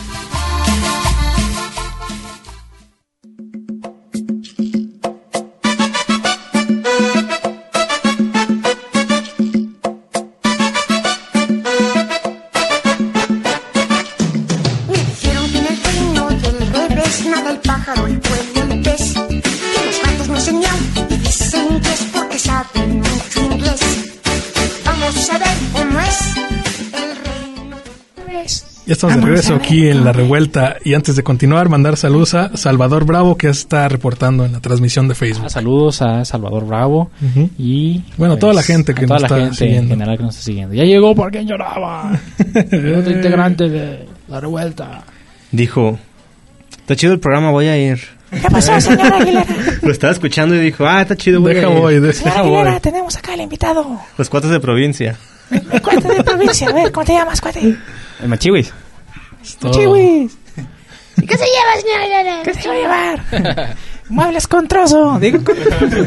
Me dijeron que en el reino del revés nada el pájaro, el pueblo, el pez. Que los gatos no enseñan y dicen que es porque saben mucho inglés. Vamos a ver cómo es el reino del revés. Ya estamos de regreso aquí en la revuelta. Y antes de continuar, mandar saludos a Salvador Bravo, que ya está reportando en la transmisión de Facebook. Ah, saludos a Salvador Bravo. Ujú. Y... Bueno, toda la gente que a toda nos la está gente siguiendo. en general que nos está siguiendo. Ya llegó por quien lloraba. El otro integrante de la revuelta. Dijo, está chido el programa, voy a ir. ¿Qué pasó, señora Aguilera? Lo estaba escuchando y dijo, ah, está chido, voy Deja a ir. voy, deja Señora voy. Aguilera, tenemos acá al invitado. Los cuates de provincia. Cuate de provincia, a ver, ¿cómo te llamas, cuate? El Machiwis. Chiwis. ¿Y qué se lleva, señora Aguilera? ¿Qué se va a llevar? Muebles con trozo. Digo, con...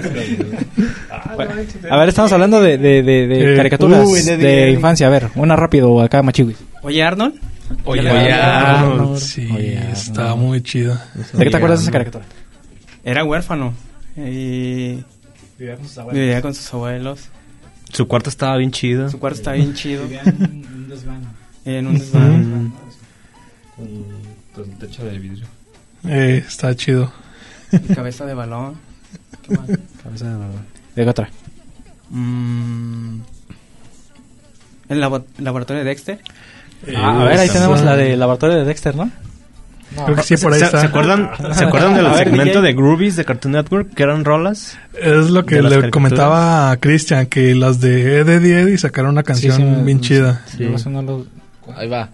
A ver, estamos hablando de, de, de, de Eh, caricaturas uy, de- de, de- infancia. A ver, una rápido acá, Machiwis. Oye, Arnold. Oye, Oye, oye, Arnold. Arnold. Sí, Oye, Arnold. está muy chido. ¿De qué te acuerdas de esa caricatura? Era huérfano. Y vivía con sus abuelos. su cuarto estaba bien chido. Su cuarto estaba bien chido. En un desván. En un desván. Con el techo de vidrio. Eh, está chido. Y cabeza de balón. ¿Qué más? Cabeza de balón. ¿De qué otra? Mm, el labo- laboratorio de Dexter. Ah, a ver, ahí tenemos la de laboratorio de Dexter, ¿no? Creo que sí, por ahí ¿Se, está. ¿se acuerdan, ¿Se acuerdan del A ver, segmento D J. de Groovies de Cartoon Network? Que eran rolas. Es lo que de las le caricaturas. comentaba a Cristian, que las de Ed, Eddie Eddie sacaron una canción Sí, sí, me- bien chida. Sí. Yo eso no lo- Ahí va.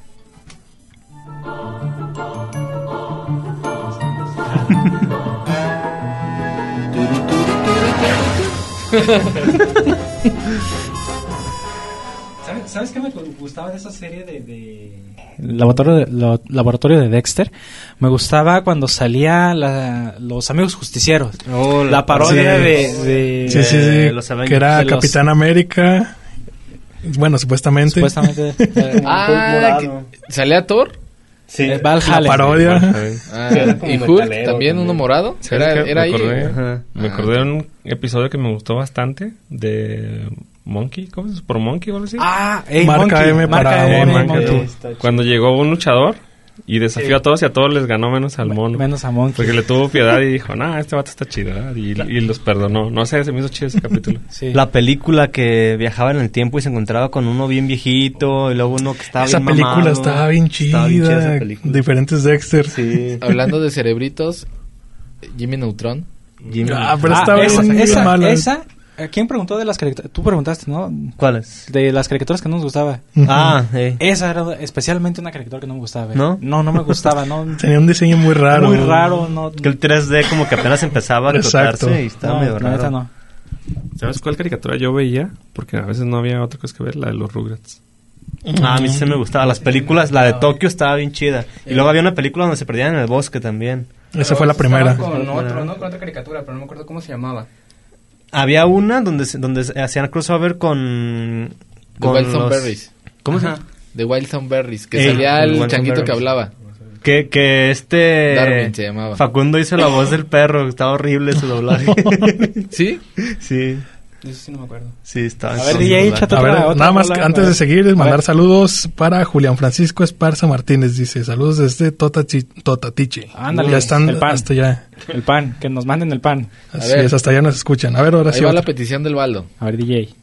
¿Sabes, ¿Sabes qué me gustaba de esa serie de... de... Laboratorio, de, lo- laboratorio de Dexter? Me gustaba cuando salía la, los amigos justicieros. Oh, la parodia sí. de, de... Sí, sí, de sí. los Avengers. Que era De los- Capitán América. Bueno, supuestamente. Supuestamente. eh, Ah, que- ¿salía Thor? Sí. eh, Val La Hallen. parodia. Ah, Sí, era como y Hulk metalero también, uno también. morado. ¿Sabes Era, qué? era me ahí. acordé, Ajá. me Ah. acordé de un episodio que me gustó bastante de Monkey, ¿cómo es? ¿Por Monkey o algo así? Ah, ey, Marca Monkey, M marca para M, Monkey. Monkey. Cuando llegó un luchador y desafió a todos y a todos les ganó menos al mono. Menos a Monkey. Porque le tuvo piedad y dijo, nah, este vato está chido, ¿verdad? Y, y los perdonó. No sé, se me hizo chido ese capítulo. Sí. La película que viajaba en el tiempo y se encontraba con uno bien viejito y luego uno que estaba Esa bien película mamado. estaba bien Estaba bien chida chida. esa película. Diferentes Dexter. Sí. Hablando de cerebritos, Jimmy Neutron. Jimmy. Ah, pero Ah, estaba esa, bien, bien esa, mala. esa, ¿a ¿quién preguntó de las caricaturas? Tú preguntaste, ¿no? ¿Cuáles? De las caricaturas que no nos gustaba. Ah, eh. Esa era especialmente una caricatura que no me gustaba ver. ¿No? No, no me gustaba, no. Tenía un diseño muy raro. Muy raro, no. Que el tres D como que apenas empezaba a Exacto. tocarse y estaba No, medio la raro. neta no. ¿Sabes cuál caricatura yo veía? Porque a veces no había otra cosa que ver, la de los Rugrats. Ah, a mí sí me gustaba. Las películas, la de Tokio estaba bien chida. Y luego había una película donde se perdían en el bosque también. Esa fue la primera. Estaba con otro, ¿no? Con otra caricatura, pero no me acuerdo cómo se llamaba. Había una donde se- donde se hacían crossover con... The con Wild los- Thornberrys. ¿Cómo se Ajá. llama? De Wild Thornberrys. Que Ey, salía el el Wild changuito que Thornberrys. hablaba. Que, que este... Darwin se llamaba. Facundo hizo la voz del perro. Estaba horrible su doblaje. ¿Sí? Sí. Eso sí no me acuerdo. Sí, está. A ver, D J, échate A ver, otra, otra nada más, rola, antes a de ver. seguir, A mandar ver. saludos para Julián Francisco Esparza Martínez. Dice, saludos desde Totachi- Totatiche. Ándale, ya están el pan. hasta allá. El pan, que nos manden el pan. Así es, hasta allá nos escuchan. A ver, ahora Ahí sí. va otra. la petición del Baldo. A ver, D J.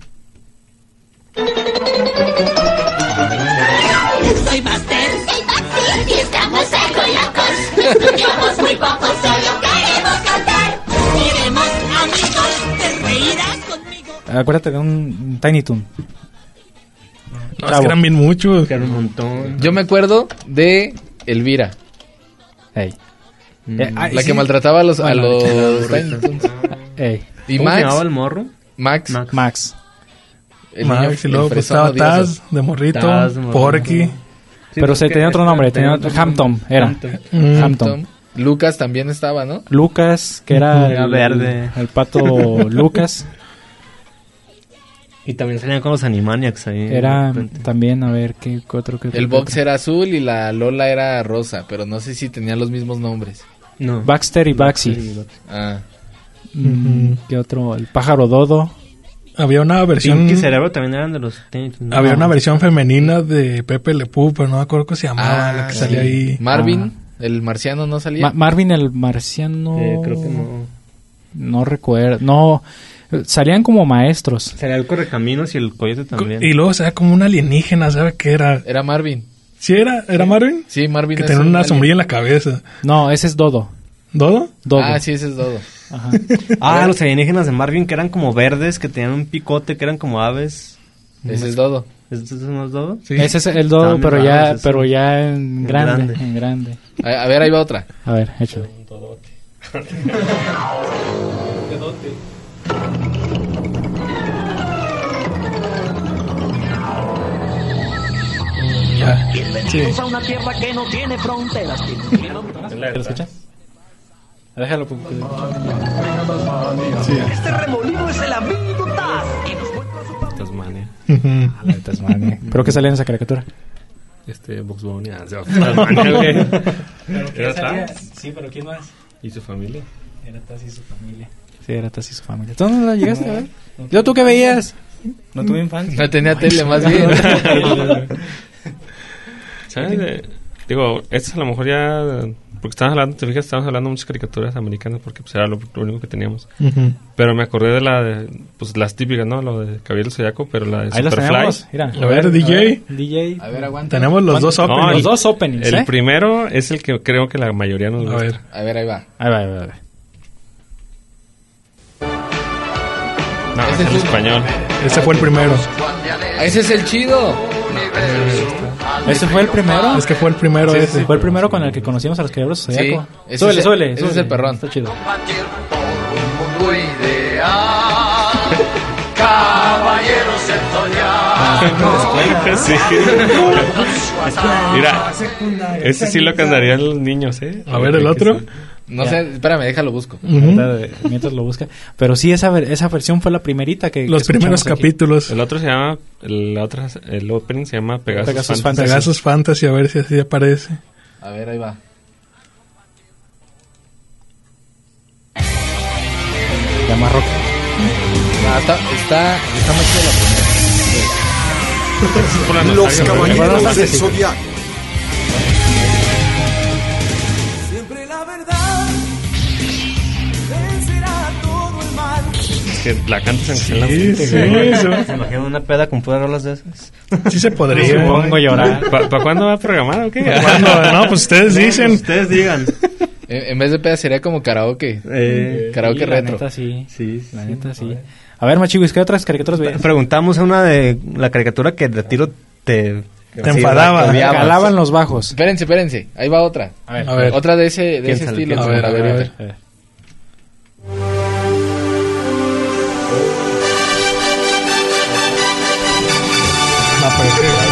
Soy Master. Soy Maxi. Y estamos algo locos. Somos muy pocos, solo queremos cantar. Queremos amigos, te reirás conmigo. Acuérdate de un Tiny Toon. No, es que eran bien muchos. Que era un montón. Yo me acuerdo de Elvira. Ey. Mm. Eh, ah, La sí. que maltrataba a los, a Bueno, los la Tiny Toons. Ey. Y ¿Cómo se Max. llamaba el morro? Max. Max. Max. El niño- Max, y luego el pues fresón estaba odioso. Taz de morrito, Taz de morrito. Porky. Sí, Pero se porque tenía otro este nombre, tenía tenía otro, otro Hampton, era. Hampton. Mm. Hampton. Lucas también estaba, ¿no? Lucas, que era Era el, verde. el pato Lucas. Y también salían con los Animaniacs ahí. Era de repente. también, a ver, ¿qué qué otro? Qué, El qué Box otro? era azul y la Lola era rosa, pero no sé si tenían los mismos nombres. No. Baxter y Baxi. Ah, Mm, ¿Qué otro? El pájaro Dodo. Había una versión. Pinky y Cerebro también eran de los Tiny Toons, ¿no? Había una versión femenina de Pepe Le Pew, pero no me acuerdo cómo se llamaba, Ah, la que sí. salía ahí. Marvin, el marciano, no salía. Ma- Marvin el marciano. Eh, creo que no. No recuerdo. No. Salían como maestros. Sería el Correcaminos y el Coyote también. Y luego se ve como un alienígena, ¿sabes qué era? Era Marvin. ¿Sí era? ¿Era Marvin? Sí, Marvin. Que es tenía un una alien. sombrilla en la cabeza. No, ese es Dodo. ¿Dodo? Dodo. Ah, sí, ese es Dodo. Ajá. Ah, los alienígenas de Marvin que eran como verdes, que tenían un picote, que eran como aves. Ese es Dodo. ¿Ese no es Dodo? Sí. Ese es el Dodo, Estaban pero bien ya, raros esos. pero ya en grande, grande. en grande. A, a ver, ahí va otra. A ver, échale. Ya. Sí. a una tierra que no tiene fronteras. ¿Lo escuchas? Déjalo. porque- Sí. Este remolino es el amigo Taz. Tasmania. Ujú. Ah, la de Tasmania. Creo que sale en esa caricatura. Este, Box Bunny. Ah, se va a Tasmania, güey. Era Taz Sí, pero ¿quién más? y su familia. Era Taz y su familia. Sí, era Taz y su familia. ¿Tú no la llegaste a ver? ¿Yo tú qué veías? No tuve infancia. No tenía tele, más bien. ¿Sabes? De- digo, estas a lo mejor ya... Porque estábamos hablando, te fijas, estábamos hablando de muchas caricaturas americanas porque pues era lo, lo único que teníamos. Ujú. Pero me acordé de la de... Pues las típicas, ¿no? Lo de Caballero Zodiaco, pero la de Ahí los Superfly. tenemos. Mira. A ver, D J. D J. A ver, aguanta. Tenemos los dos No, openings. Los dos openings, El ¿eh? primero es el que creo que la mayoría nos A gusta. ver. A ver, ahí va. Ahí va, ahí va, ahí va. No, Ese es es en un- español. Ese fue el primero. Ese es el chido. ¿Ese fue el primero? Es que fue el primero Sí, ese. sí, fue el primero con el que conocimos a los Caballeros Sí, Zodiaco. ese Súbele, es- súbele, ese súbele. es el perrón. Está chido. Sí. Mira, ese sí lo cantarían los niños, ¿eh? A ver, el otro. No Ya. sé, espérame, déjalo busco. Ujú. Ahorita, eh, Mientras lo busca. Pero sí, esa, ver- esa versión fue la primerita que. Los que primeros escuchamos aquí. capítulos. El otro se llama, el otro, el opening se llama Pegasus, Pegasus Fantasy. Pegasus Fantasy, a ver si así aparece. A ver, ahí va. Llama Rock. Ah, está, está, está más chido la Por la Los nostalgia, ¿no? caballeros Bueno, del sí. Zodiaco. Siempre la verdad vencerá todo el mal. Es que la cantas en la Sí, sí, eso. ¿Se imaginan una peda con puras rolas de esas? Sí se Me podría. pongo a llorar. ¿Para cuándo va a programar o qué? ¿Cuándo? No, pues ustedes dicen. Ustedes digan. En, en vez de peda sería como karaoke. Eh, Karaoke Sí, la retro. neta, sí. sí, La neta, sí. A ver, Machiguis, ¿qué otras caricaturas veías? Preguntamos a una de la caricatura que de tiro te... Te enfadaba. la que odiabas. Calaban los bajos. Espérense, espérense. Ahí va otra. A ver. A ver. Otra de ese, de ¿Quién ese sale? estilo. A ver, a ver, a ver. A ver. No, pero es que-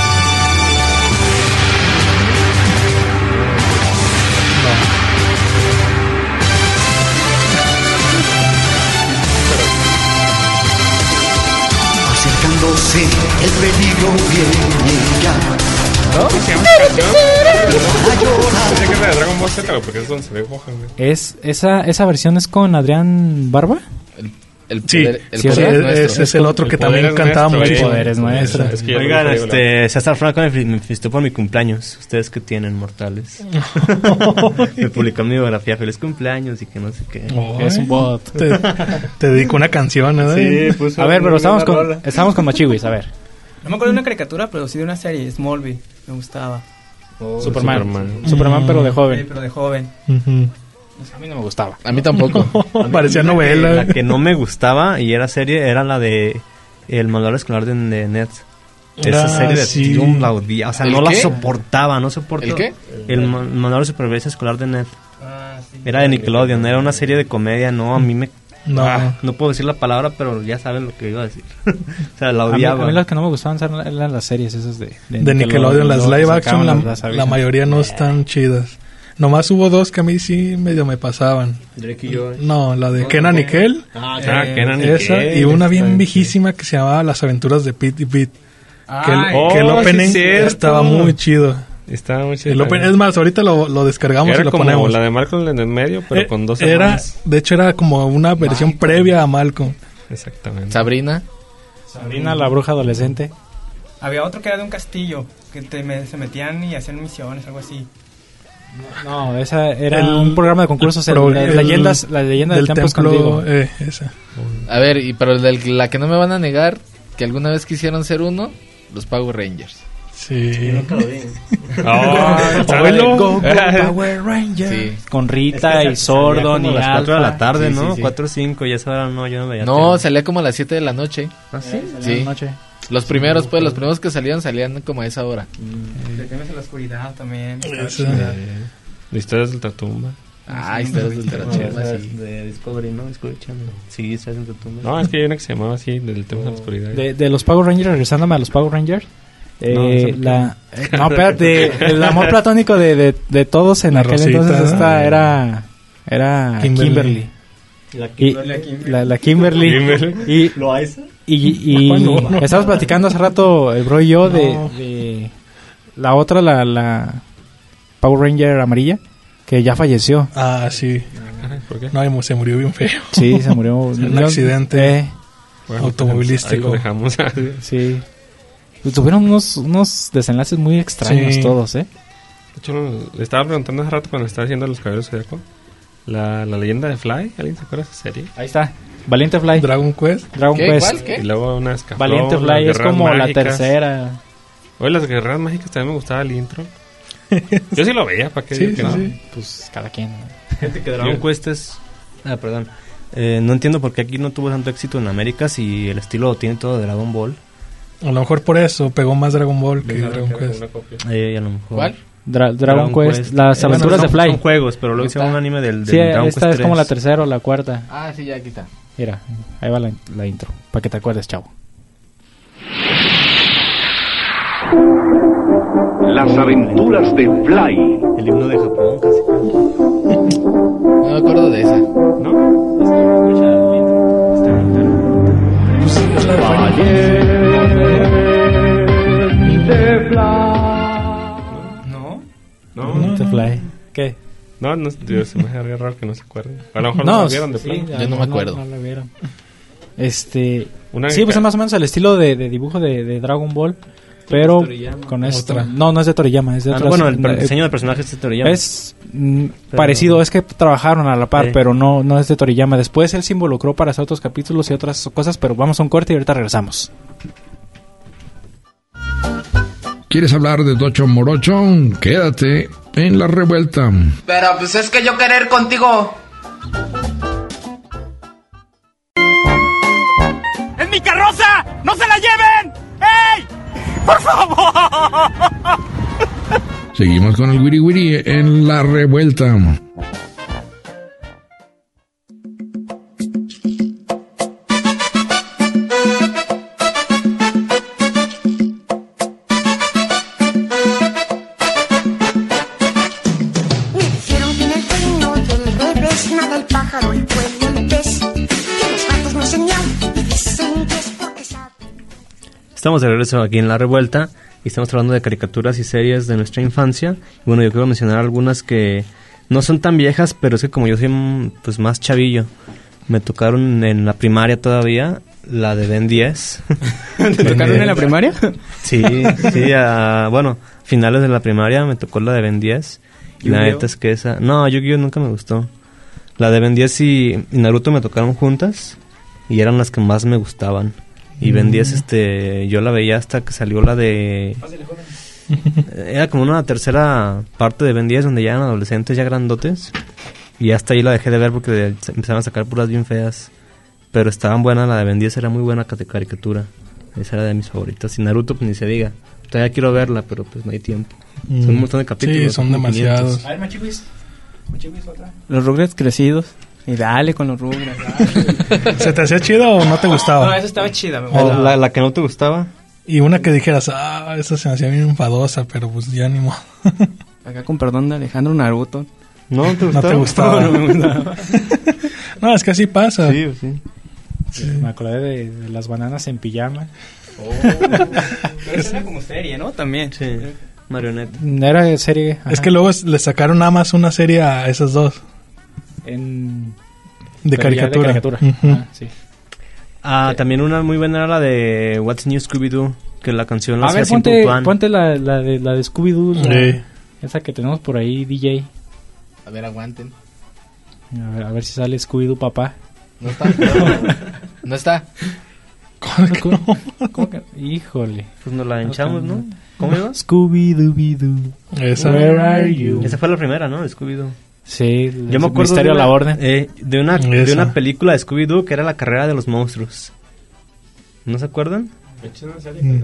Acercándose, el peligro viene ya. ¿No? ¿Se llama esa canción? Pensé que era de Dragon Ball Z, porque es donde se ve Gohan, güey. Es, esa, esa versión es con Adrián Barba. El Sí, poder, el sí, poder sí, es es- nuestro. ese es el otro que El también poder es cantaba nuestro, mucho. eh. El poder es nuestro. Es que yo Oigan, lo traigo, este, César Franco me, me felicitó por mi cumpleaños. ¿Ustedes qué tienen, mortales? Me publicó mi biografía, feliz cumpleaños y que no sé qué. Oh, Es un bot. Te, te dedico una canción, ¿no? Sí, puso A ver, pero una estamos con, rola. estamos con Machiwis, a ver. No me acuerdo de una caricatura, pero sí de una serie, Smallville. Me gustaba. Superman. Superman. Superman, pero de Sí, joven. pero de joven. Ujú. A mí no me gustaba. A mí tampoco. Parecía Una que- novela. La que no me gustaba y era serie era la de El manual escolar de, de Ned. Esa Ah, serie de sí. yo la odiaba, o sea, ¿El no la qué? soportaba, no soporto. ¿El qué? El ma- manual de supervivencia escolar de Ned. Ah, sí. Era de Nickelodeon, era una serie de comedia, no, a mí me... No. Ah, no puedo decir la palabra, pero ya saben lo que iba a decir. O sea, la A mí, odiaba. a mí las que no me gustaban eran eran las series esas de, De Nickelodeon, las luego que live action, sacaban la, las- las la avisas. mayoría no están chidas. Nomás hubo dos que a mí sí medio me pasaban. Drake y Josh. No, la de Kenan y Kel. Ah, eh, Kenan y esa, Kel, y una está bien bien viejísima que se llamaba Las aventuras de Pete y Pete. Que el, Ay. que el Oh, sí, opening cierto. estaba muy chido. Estaba muy chido. El open- es más, ahorita lo, lo descargamos Era y lo como ponemos. la de Malcolm en el medio, pero Eh, con dos era, hermanas. de hecho era como una versión previa a Malcolm. Exactamente. Sabrina. Sabrina, la bruja adolescente. Había otro que era de un castillo, que te me- se metían y hacían misiones, algo así. No, esa era El- un programa de concursos, el- Pro- las el- leyendas, la leyenda del, templo, escondido. eh, esa. A ver, y pero del- la que no me van a negar, que alguna vez quisieron ser uno, los Power Rangers. Sí. Oh, Abuelo. Go, go, Power Rangers. Sí. Con Rita y Sordon y a las cuatro de la Alpha. tarde, Sí, ¿no? sí, sí. cuatro o cinco, ya esa hora no, yo no veía. No, tele. salía como a las siete de la noche. ¿Ah, sí? Sí. Noche. Los primeros, pues, los primeros que salían, salían como a esa hora. Te temes en la oscuridad también. Esa. De historias de Ultratumba. Ah, historias del Ultratumba, de, sí. de Discovery, ¿no? Discovery Channel. Sí, está en Ultratumba. No, es que hay una que se llamaba así, del tema de la oscuridad. De, de los Power Rangers, regresándome a los Power Rangers. Eh, No, esa no la, eh, no, espérate, el amor platónico de, de, de todos en La aquel Rosita, entonces ¿no? esta era era Kimberly. Kimberly. La Y, Kimberly. la, la Kimberly. Kimberly. Y, ¿Lo hay esa? y, y No, no. estábamos platicando hace rato, el bro y yo, de, No. de la otra, la, la Power Ranger amarilla, que ya falleció. Ah, sí. Ay, ¿por qué? No, y mu- se murió bien feo. Sí, se murió. Un accidente. Eh, Bueno, automovilístico. ahí lo dejamos. sí. Y tuvieron unos, unos desenlaces muy extraños Sí. todos, ¿eh? De hecho, le estaba preguntando hace rato cuando estaba haciendo Los Caballeros Zodiaco. La, la leyenda de Fly. ¿Alguien se acuerda de esa serie? Ahí está. Valiente Fly. Dragon Quest. Dragon ¿Qué? Quest. ¿Cuál? ¿Qué? Y luego una escaflón. Valiente las Fly es guerreras como la mágicas. tercera. Oye, las guerreras mágicas también me gustaba el intro. Yo sí lo veía, ¿para qué Sí, digo que sí, no? sí. Pues cada quien. Gente que Dragon Quest es... Ah, perdón. Eh, no entiendo por qué aquí no tuvo tanto éxito en América si el estilo lo tiene todo de Dragon Ball. A lo mejor por eso pegó más Dragon Ball que Dragon Quest. Eh, a lo mejor. ¿Cuál? Dra- Dragon, Dragon Quest, Quest. las Eh, bueno, aventuras son- de Fly. Son juegos, pero luego hicieron un Está. anime del, del Sí, Dragon esta Quest es como la tres. tercera o la cuarta. Ah, sí, ya aquí está. Mira, ahí va la, la intro, para que te acuerdes, chavo. Las aventuras de Fly. El himno de Japón, casi. No me acuerdo de esa. ¿No? Es que escucha el intro. Está bien. Pues sí, es la de ¿No? No, Valiente Fly. ¿Qué? no, no, Dios, se me hace raro que no se acuerden. A lo mejor no, No, lo vieron de sí, plano. Yo no me acuerdo. No, la vieron. Este, Una sí, pues que- es más o menos el estilo de, de dibujo de, de Dragon Ball, pero Toriyama. con esto. Otra. No, no es de Toriyama, es de Ah, no, otras- bueno, el, per- eh, diseño de personajes de Toriyama. Es mm, Pero- parecido, es que trabajaron a la par, Sí. pero no, no es de Toriyama. Después él se involucró para hacer otros capítulos y otras cosas, pero vamos a un corte y ahorita regresamos. ¿Quieres hablar de Tocho Morocho? Quédate en La Revuelta. Pero pues es que yo querer contigo. ¡Es mi carroza! ¡No se la lleven! ¡Ey! ¡Por favor! Seguimos con el Wiri Wiri en La Revuelta. Me dijeron que en el reino del revés nada el pájaro y vuela el pez. Que los gatos no señal y dicen que es porque saben. Estamos de regreso aquí en La Revuelta y estamos hablando de caricaturas y series de nuestra infancia. Y bueno, yo quiero mencionar algunas que no son tan viejas, pero es que como yo soy mm, pues más chavillo, Me tocaron en la primaria todavía la de Ben diez. ¿Te tocaron en la primaria? Sí, sí, a, bueno, finales de la primaria me tocó la de Ben diez. Y la neta es que esa... No, Yu-Gi-Oh nunca me gustó. La de Ben diez y, y Naruto me tocaron juntas y eran las que más me gustaban. Y Ben diez, este, yo la veía hasta que salió la de... Era como una tercera parte de Ben diez donde ya eran adolescentes, ya grandotes. Y hasta ahí la dejé de ver porque empezaron a sacar puras bien feas. Pero estaban buenas, la de Ben diez era muy buena caricatura. Esa era de mis favoritas. Y Naruto, pues ni se diga. Todavía quiero verla, pero pues no hay tiempo. Mm. Son un montón de capítulos. Sí, son demasiados. quinientos. A ver, Machiwis. Machiwis otra. Los Rugrats crecidos. Y dale con los Rugrats. ¿Se te hacía chido o no te gustaba? No, esa estaba chida. Me o la, la que no te gustaba. Y una que dijeras, ah, esa se me hacía bien enfadosa, pero pues ya ni modo. Acá con perdón de Alejandro, Naruto. ¿No te gustaba? No te gustaba. No, no me gustaba. No, es que así pasa. Sí, sí. Sí. Me acordé de, de las bananas en pijama. Oh. Pero esa era como serie, ¿no? También. Sí. Marioneta. Era serie. Ajá. Es que luego le sacaron nada más una serie a esas dos. En... De caricatura. De caricatura. Uh-huh. Ah, sí. Ah, sí. También una muy buena era la de What's New Scooby-Doo, que la canción la a hacía ver, ponte, ponte la, la de, la de Scooby-Doo. Sí. Esa que tenemos por ahí, D J. A ver, aguanten. A ver, a ver si sale Scooby-Doo papá. No está. No, no está. ¿Cómo que no? ¿Cómo que? Híjole. Pues nos la hinchamos, ¿no? ¿Cómo iba? Scooby-Doo-Doo. Esa. Where are you? Esa fue la primera, ¿no? De Scooby-Doo. Sí, yo me acuerdo Misterio de una, a la Orden. Eh, de, una, de una película de Scooby-Doo que era la carrera de los monstruos. ¿No se acuerdan? Mm.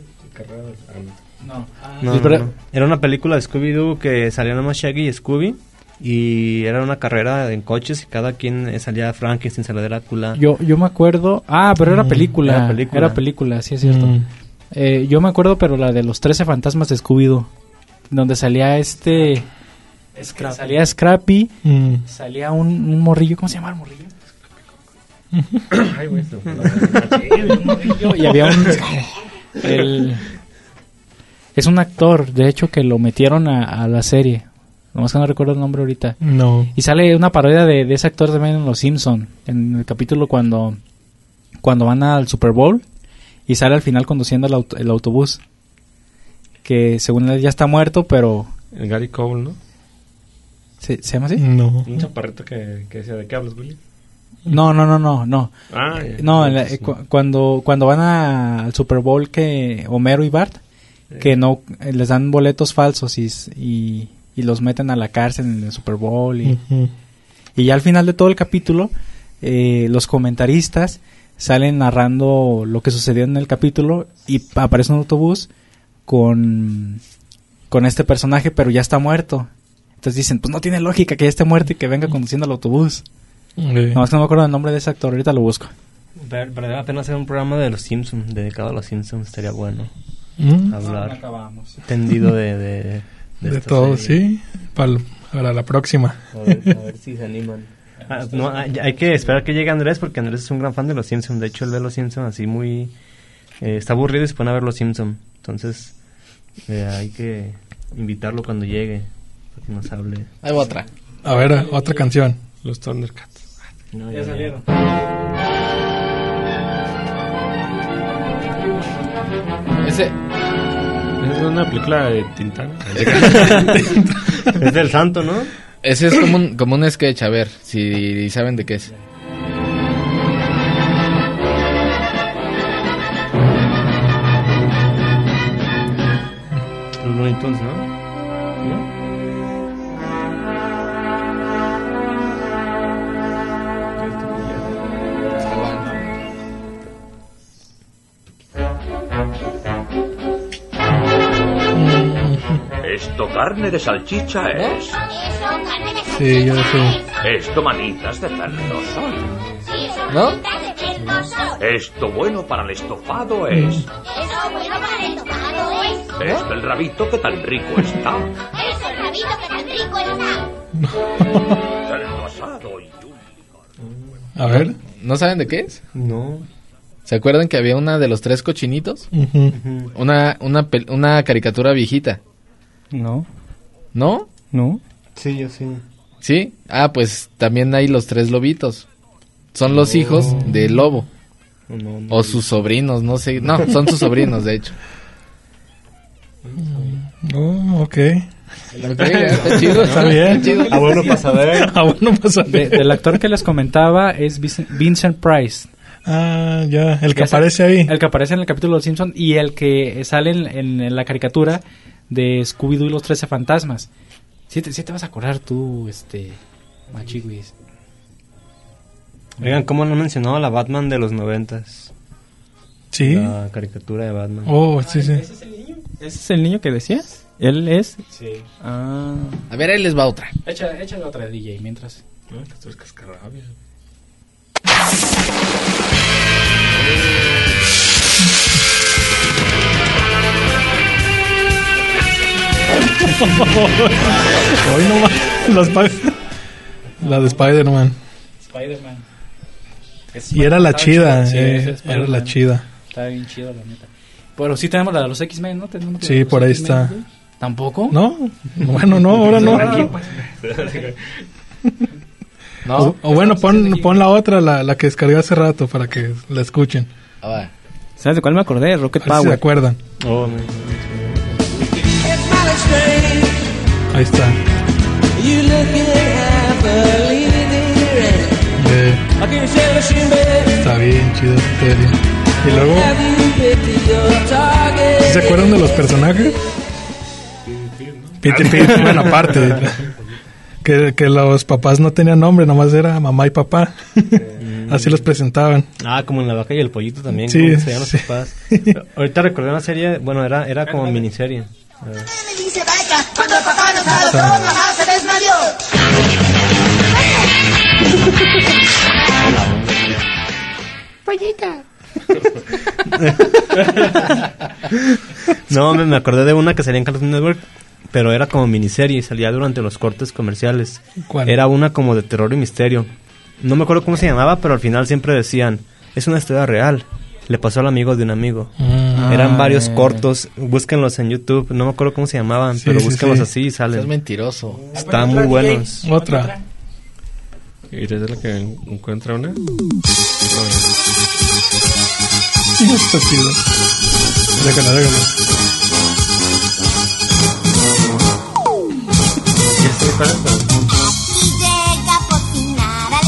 No. Ah, no, no, no. Era una película de Scooby-Doo que salían nomás Shaggy y Scooby. Y era una carrera en coches y cada quien salía Frankenstein, salía Drácula. Yo, yo me acuerdo... Ah, pero era película. Era película. Era película, sí es cierto. Mm. Eh, yo me acuerdo, pero la de los trece fantasmas de Scooby-Doo. Donde salía este... Scrappy. Salía Scrappy. Mm. Salía un, un morrillo. ¿Cómo se llama el morrillo? Ay, güey. Un morrillo. Y había un... El, es un actor, de hecho, que lo metieron a, a la serie. Nomás que no recuerdo el nombre ahorita. No. Y sale una parodia de, de ese actor también en Los Simpson. En el capítulo cuando cuando van al Super Bowl y sale al final conduciendo el, auto, el autobús. Que según él ya está muerto, pero... El Gary Cole, ¿no? ¿Se, ¿se llama así? No. Un chaparrito que, que decía, ¿de qué hablas, Willy? No, no, no, no, no. Ah, ya, no, ya, la, sí. cu cuando cuando van a, al Super Bowl que Homero y Bart, sí. que no eh, les dan boletos falsos y, y, y los meten a la cárcel en el Super Bowl y, uh-huh. y ya al final de todo el capítulo eh, los comentaristas salen narrando lo que sucedió en el capítulo y aparece un autobús con con este personaje, pero ya está muerto. Entonces dicen, pues no tiene lógica que ya esté muerto y que venga conduciendo el autobús. Sí. No, es que no me acuerdo el nombre de ese actor, ahorita lo busco. Vale la pena hacer un programa de los Simpsons, dedicado a los Simpsons, estaría bueno. ¿Mm? Hablar tendido de... De, de, de todo, serie. Sí, para, para la próxima. A ver, a ver si se animan. Ah, no, hay que esperar que llegue Andrés, porque Andrés es un gran fan de los Simpsons. De hecho, él ve los Simpsons así muy... Eh, está aburrido y se pone a ver los Simpsons. Entonces, eh, hay que invitarlo cuando llegue, para que nos hable. Hay otra. A ver, otra canción. Los Thundercats. No, ya, ya salieron. Ese es una película de Tintán. Es del santo, ¿no? Ese es como un, como un sketch, a ver, si saben de qué es. Los Looney Tunes, ¿no? ¿No? Esto carne de salchicha es. Eso, carne de salchicha. Sí, yo sé. Esto manitas de cerdo son. ¿No? Esto bueno para el estofado es. Eso bueno para el estofado es. Esto el rabito que tan rico está. Eso el rabito que tan rico está. Cerdo asado y un... A ver. ¿No saben de qué es? No. ¿Se acuerdan que había una de los tres cochinitos? Uh-huh. Uh-huh. Una, una, una caricatura viejita. No. ¿No? No. Sí, yo sí. ¿Sí? Ah, pues también hay los tres lobitos. son los hijos del lobo. No, no, o sus sobrinos, no sé. No, son sus sobrinos, de hecho. Oh, ok. Okay, está chido. Está bien. Está chido. Ah, bueno, para saber. Ah, bueno, para saber. De- del actor que les comentaba es Vincent, Vincent Price. Ah, ya, el que Ya sé, aparece ahí. El que aparece en el capítulo de Los Simpsons y el que sale en, en- en la caricatura de Scooby-Doo y los trece fantasmas. Sí te, sí te vas a acordar tú, este, Machiguis. Oigan, ¿cómo no han mencionado a la Batman de los noventas? Sí. La caricatura de Batman. Oh, sí, sí. ¿Ese es el niño? ¿Ese es el niño que decías? ¿Él es? Sí. Ah. A ver, ahí les va otra. Echa, échale otra D J mientras. No, esto es cascarrabias. Hoy no más. La, Sp- la de Spider-Man. Spider-Man. Y era la Estaba chida, sí, eh, ese era Spider-Man. la chida. Está bien chido, la neta. Pero sí tenemos la de los X-Men, ¿no? Tenemos la Sí, de los por ahí X-Men, está. ¿sí? ¿Tampoco? ¿No? Bueno, no, ahora no. No. O, o bueno, pon, pon la otra, la, la que descargué hace rato para que la escuchen. A ver. ¿Sabes de cuál me acordé? Rocket A ver si se Power. acuerdan. Oh, Ahí está. Eh, está bien chido esta serie. Y luego, ¿sí se acuerdan de los personajes? Pete Pete, bueno, aparte. Que, que los papás no tenían nombre, nomás era mamá y papá. Así los presentaban. Ah, como en La Vaca y el Pollito también. Sí, ¿cómo se llaman sí. los papás? Ahorita recordé una serie, bueno, era, era como miniserie. A ver. Dice vaya, cuando el papá nos ha dado todo, mamá se desmayó. Pollita. No, me, me acordé de una que salía en Cartoon Network, pero era como miniserie y salía durante los cortes comerciales. ¿Cuál? Era una como de terror y misterio. No me acuerdo cómo se llamaba, pero al final siempre decían, es una historia real. Le pasó al amigo de un amigo. Mm. Eran varios Ah. cortos, búsquenlos en YouTube. No me acuerdo cómo se llamaban, Sí, pero sí, búsquenlos sí. así y Es salen. mentiroso. Están muy buenos. Otra. ¿Y es la que encuentra una? Está chido. Déjala, déjala. Ya sé cuál es, pero- Y llega por fin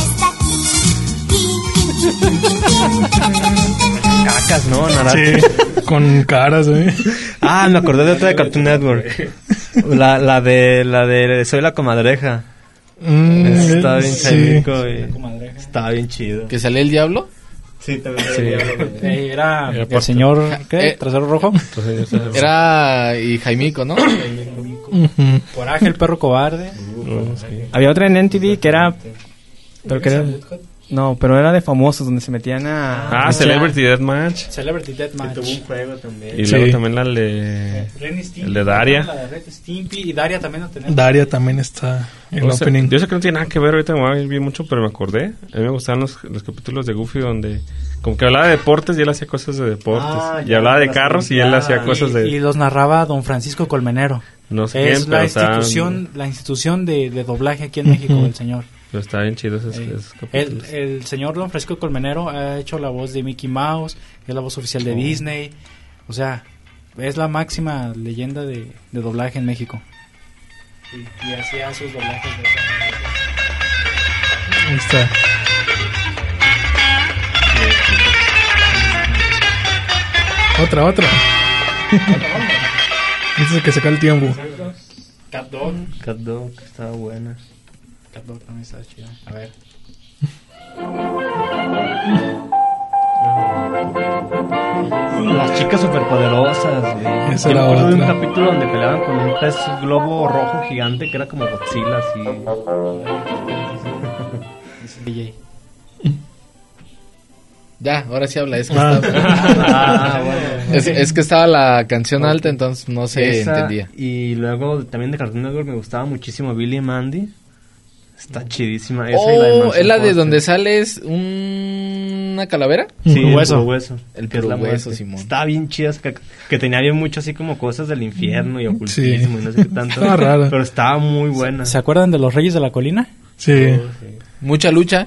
Ara Cacas, ¿no? Naranja. Sí, con caras, ¿eh? Ah, me acordé de otra de Cartoon Network. La, la de la de Soy la comadreja. Mm, Está bien sí. chavico y está bien chido. ¿Que salía el diablo? Sí, también. Sí. Eh, era Era el parte. señor, ¿qué? Eh, ¿Trasero rojo? Era y Jaimico, ¿no? Ujú. Coraje, el perro cobarde. Había otra en N T V que era... Pero que era... No, pero era de famosos, donde se metían a... Ah, Celebrity Deathmatch. Celebrity Deathmatch. Tuvo un juego también. Y Sí. luego también la de... Ren y Stimpy, el de Daria. La de Ren y Stimpy y Daria también la tenemos. Daria también está en el O sea, opening. yo sé que no tiene nada que ver, ahorita me voy a ir mucho, pero me acordé. A mí me gustaban los, los capítulos de Goofy donde como que hablaba de deportes y él hacía cosas de deportes. Ah, y ya, hablaba de las carros y él Olimpiadas. hacía cosas Y, de... y los narraba don Francisco Colmenero. no sé Es quién, la pero estaban- institución, la institución de, de doblaje aquí en México, Ujú. el señor. Pero está bien chido esos, Eh, esos el, capítulos. el señor don Francisco Colmenero ha hecho la voz de Mickey Mouse, es la voz oficial de Oh. Disney. O sea, es la máxima leyenda de, de doblaje en México. Y, y hacía sus doblajes de Ahí está. Otra, otra. Dice que saca el tiempo. Cat Dog. Cat Dog, estaba buena. Cat Dog también está chido. A ver. Las chicas superpoderosas, güey. Esa Yo era me acuerdo de un otra. capítulo donde peleaban con un pez globo rojo gigante que era como Godzilla, así. D J. Ya, ahora sí habla. Es que, Ah. estaba, Ah, bueno. es, es que estaba la canción alta, entonces no se Esa, entendía. Y luego también de Cartoon Network me gustaba muchísimo Billy y Mandy. Está chidísima. Esa y la de Oh, Mansion es la de Foster. donde sales un... una calavera. Sí, Puro el hueso. puro hueso. El que es puro la hueso, muerte. Simón. Está bien chida. Que, que tenía bien mucho así como cosas del infierno y ocultismo y no sé qué tanto. Estaba rara. Pero estaba muy buena. ¿Se acuerdan de los Reyes de la Colina? Sí. Mucha lucha.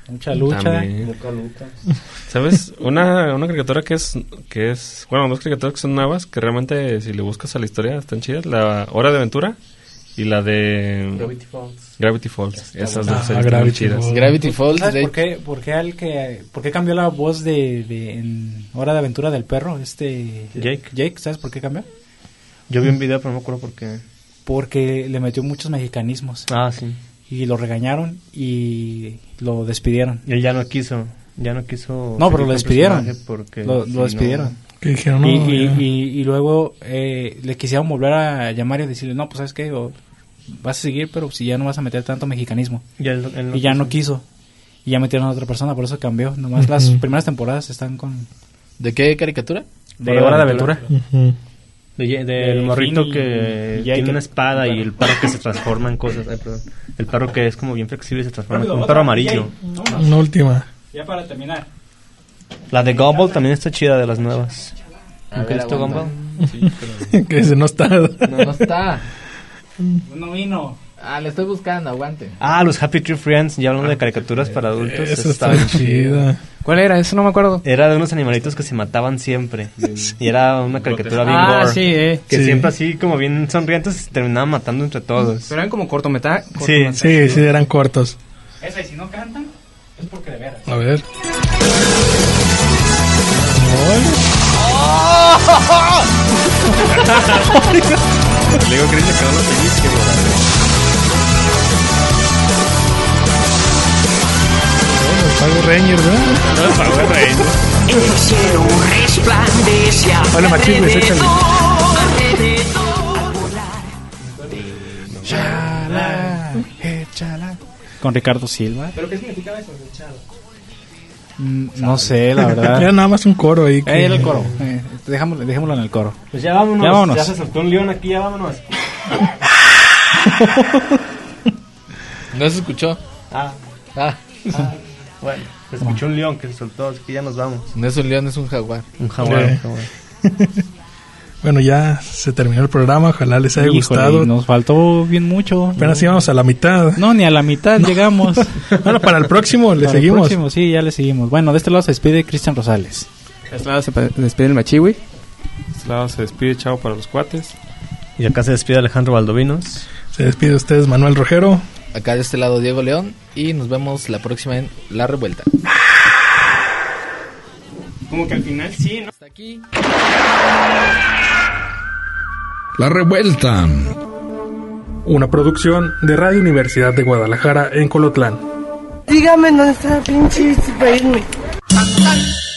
Mucha lucha. También. Mucha lucha. ¿Sabes? Una, una caricatura que es, que es... Bueno, dos caricaturas que son nuevas, que realmente, si le buscas a la historia, están chidas. La Hora de Aventura y la de... Gravity Falls. Gravity Falls. Esas Ah, dos series Gravity están chidas. Falls. Gravity Falls. ¿Sabes de- por qué, por qué, al que, por qué cambió la voz de, de en Hora de Aventura del perro? Este Jake. Jake, ¿sabes por qué cambió? Yo vi un video, pero no me acuerdo por qué. Porque le metió muchos mexicanismos. Ah, sí. Y lo regañaron y lo despidieron. Y él ya no quiso. Ya no quiso. No, pero seguir lo con el despidieron. personaje Porque Lo, si lo despidieron. no- Que dijeron, no, y, y, ya. y, y luego eh, le quisieron volver a llamar y decirle, no, pues sabes qué, o, vas a seguir, pero si ya no vas a meter tanto mexicanismo. Y, él- él no y ya no quiso. quiso. Y ya metieron a otra persona, por eso cambió. Nomás las Ujú. primeras temporadas están con... ¿De qué caricatura? De Hora de Aventura. Ujú. De, de- De del morrito Finn y- que y Jake. tiene una espada y el perro que se transforma en cosas. Ay, perdón. El perro que es como bien flexible y se transforma en un perro amarillo. Una última. Ya para terminar. La de Gumball también está chida, de las nuevas. A ¿Nunca ver, has visto aguanta. Gumball? Sí, pero... Que ese no está. No, no está. No vino. Ah, le estoy buscando, aguante. Ah, los Happy Tree Friends, ya hablando de caricaturas para adultos. Eso está está bien chida. ¿Cuál era? Eso no me acuerdo. Era de unos animalitos que se mataban siempre. Y era una caricatura bien Ah, gore. sí, eh. Que Sí. siempre así como bien sonrientes se terminaban matando entre todos. Pero eran como cortometa- Sí. cortometrajes. Sí, sí, eran cortos. Esa, y si no cantan, es porque de veras. A ver. Le digo, Chris, que no lo seguís, que Power Rangers, ¿no? no, Power Rangers. El cielo resplandece Vale, Machín, pues, échale. Chala, échala. Con Ricardo Silva. ¿Pero qué significaba eso? Mm, no sé, la verdad. Era nada más un coro ahí. Eh, era el coro. Eh, dejámoslo, dejémoslo en el coro. Pues ya vámonos. Ya vámonos. Ya se soltó un león aquí, ya vámonos. No se escuchó. Ah, Ah, ah, bueno, se escuchó un león que se soltó, así que ya nos vamos. no es un león, es un jaguar. Un jaguar, Eh. un jaguar. Bueno, ya se terminó el programa. Ojalá les haya Híjole, gustado. nos faltó bien mucho. Apenas íbamos a la mitad. No, ni a la mitad llegamos. Bueno, para el próximo le Para el seguimos. próximo, sí, ya le seguimos. Bueno, de este lado se despide Cristian Rosales. De este lado se pa- despide el Machiwi. De este lado se despide Chavo para los cuates. Y acá se despide Alejandro Valdovinos. Se despide de ustedes Manuel Rojero. Acá de este lado Diego León y nos vemos la próxima en La Revuelta. Como que al final sí, ¿no? Hasta aquí. La Revuelta. Una producción de Radio Universidad de Guadalajara en Colotlán. Dígame dónde está el pinche para irme.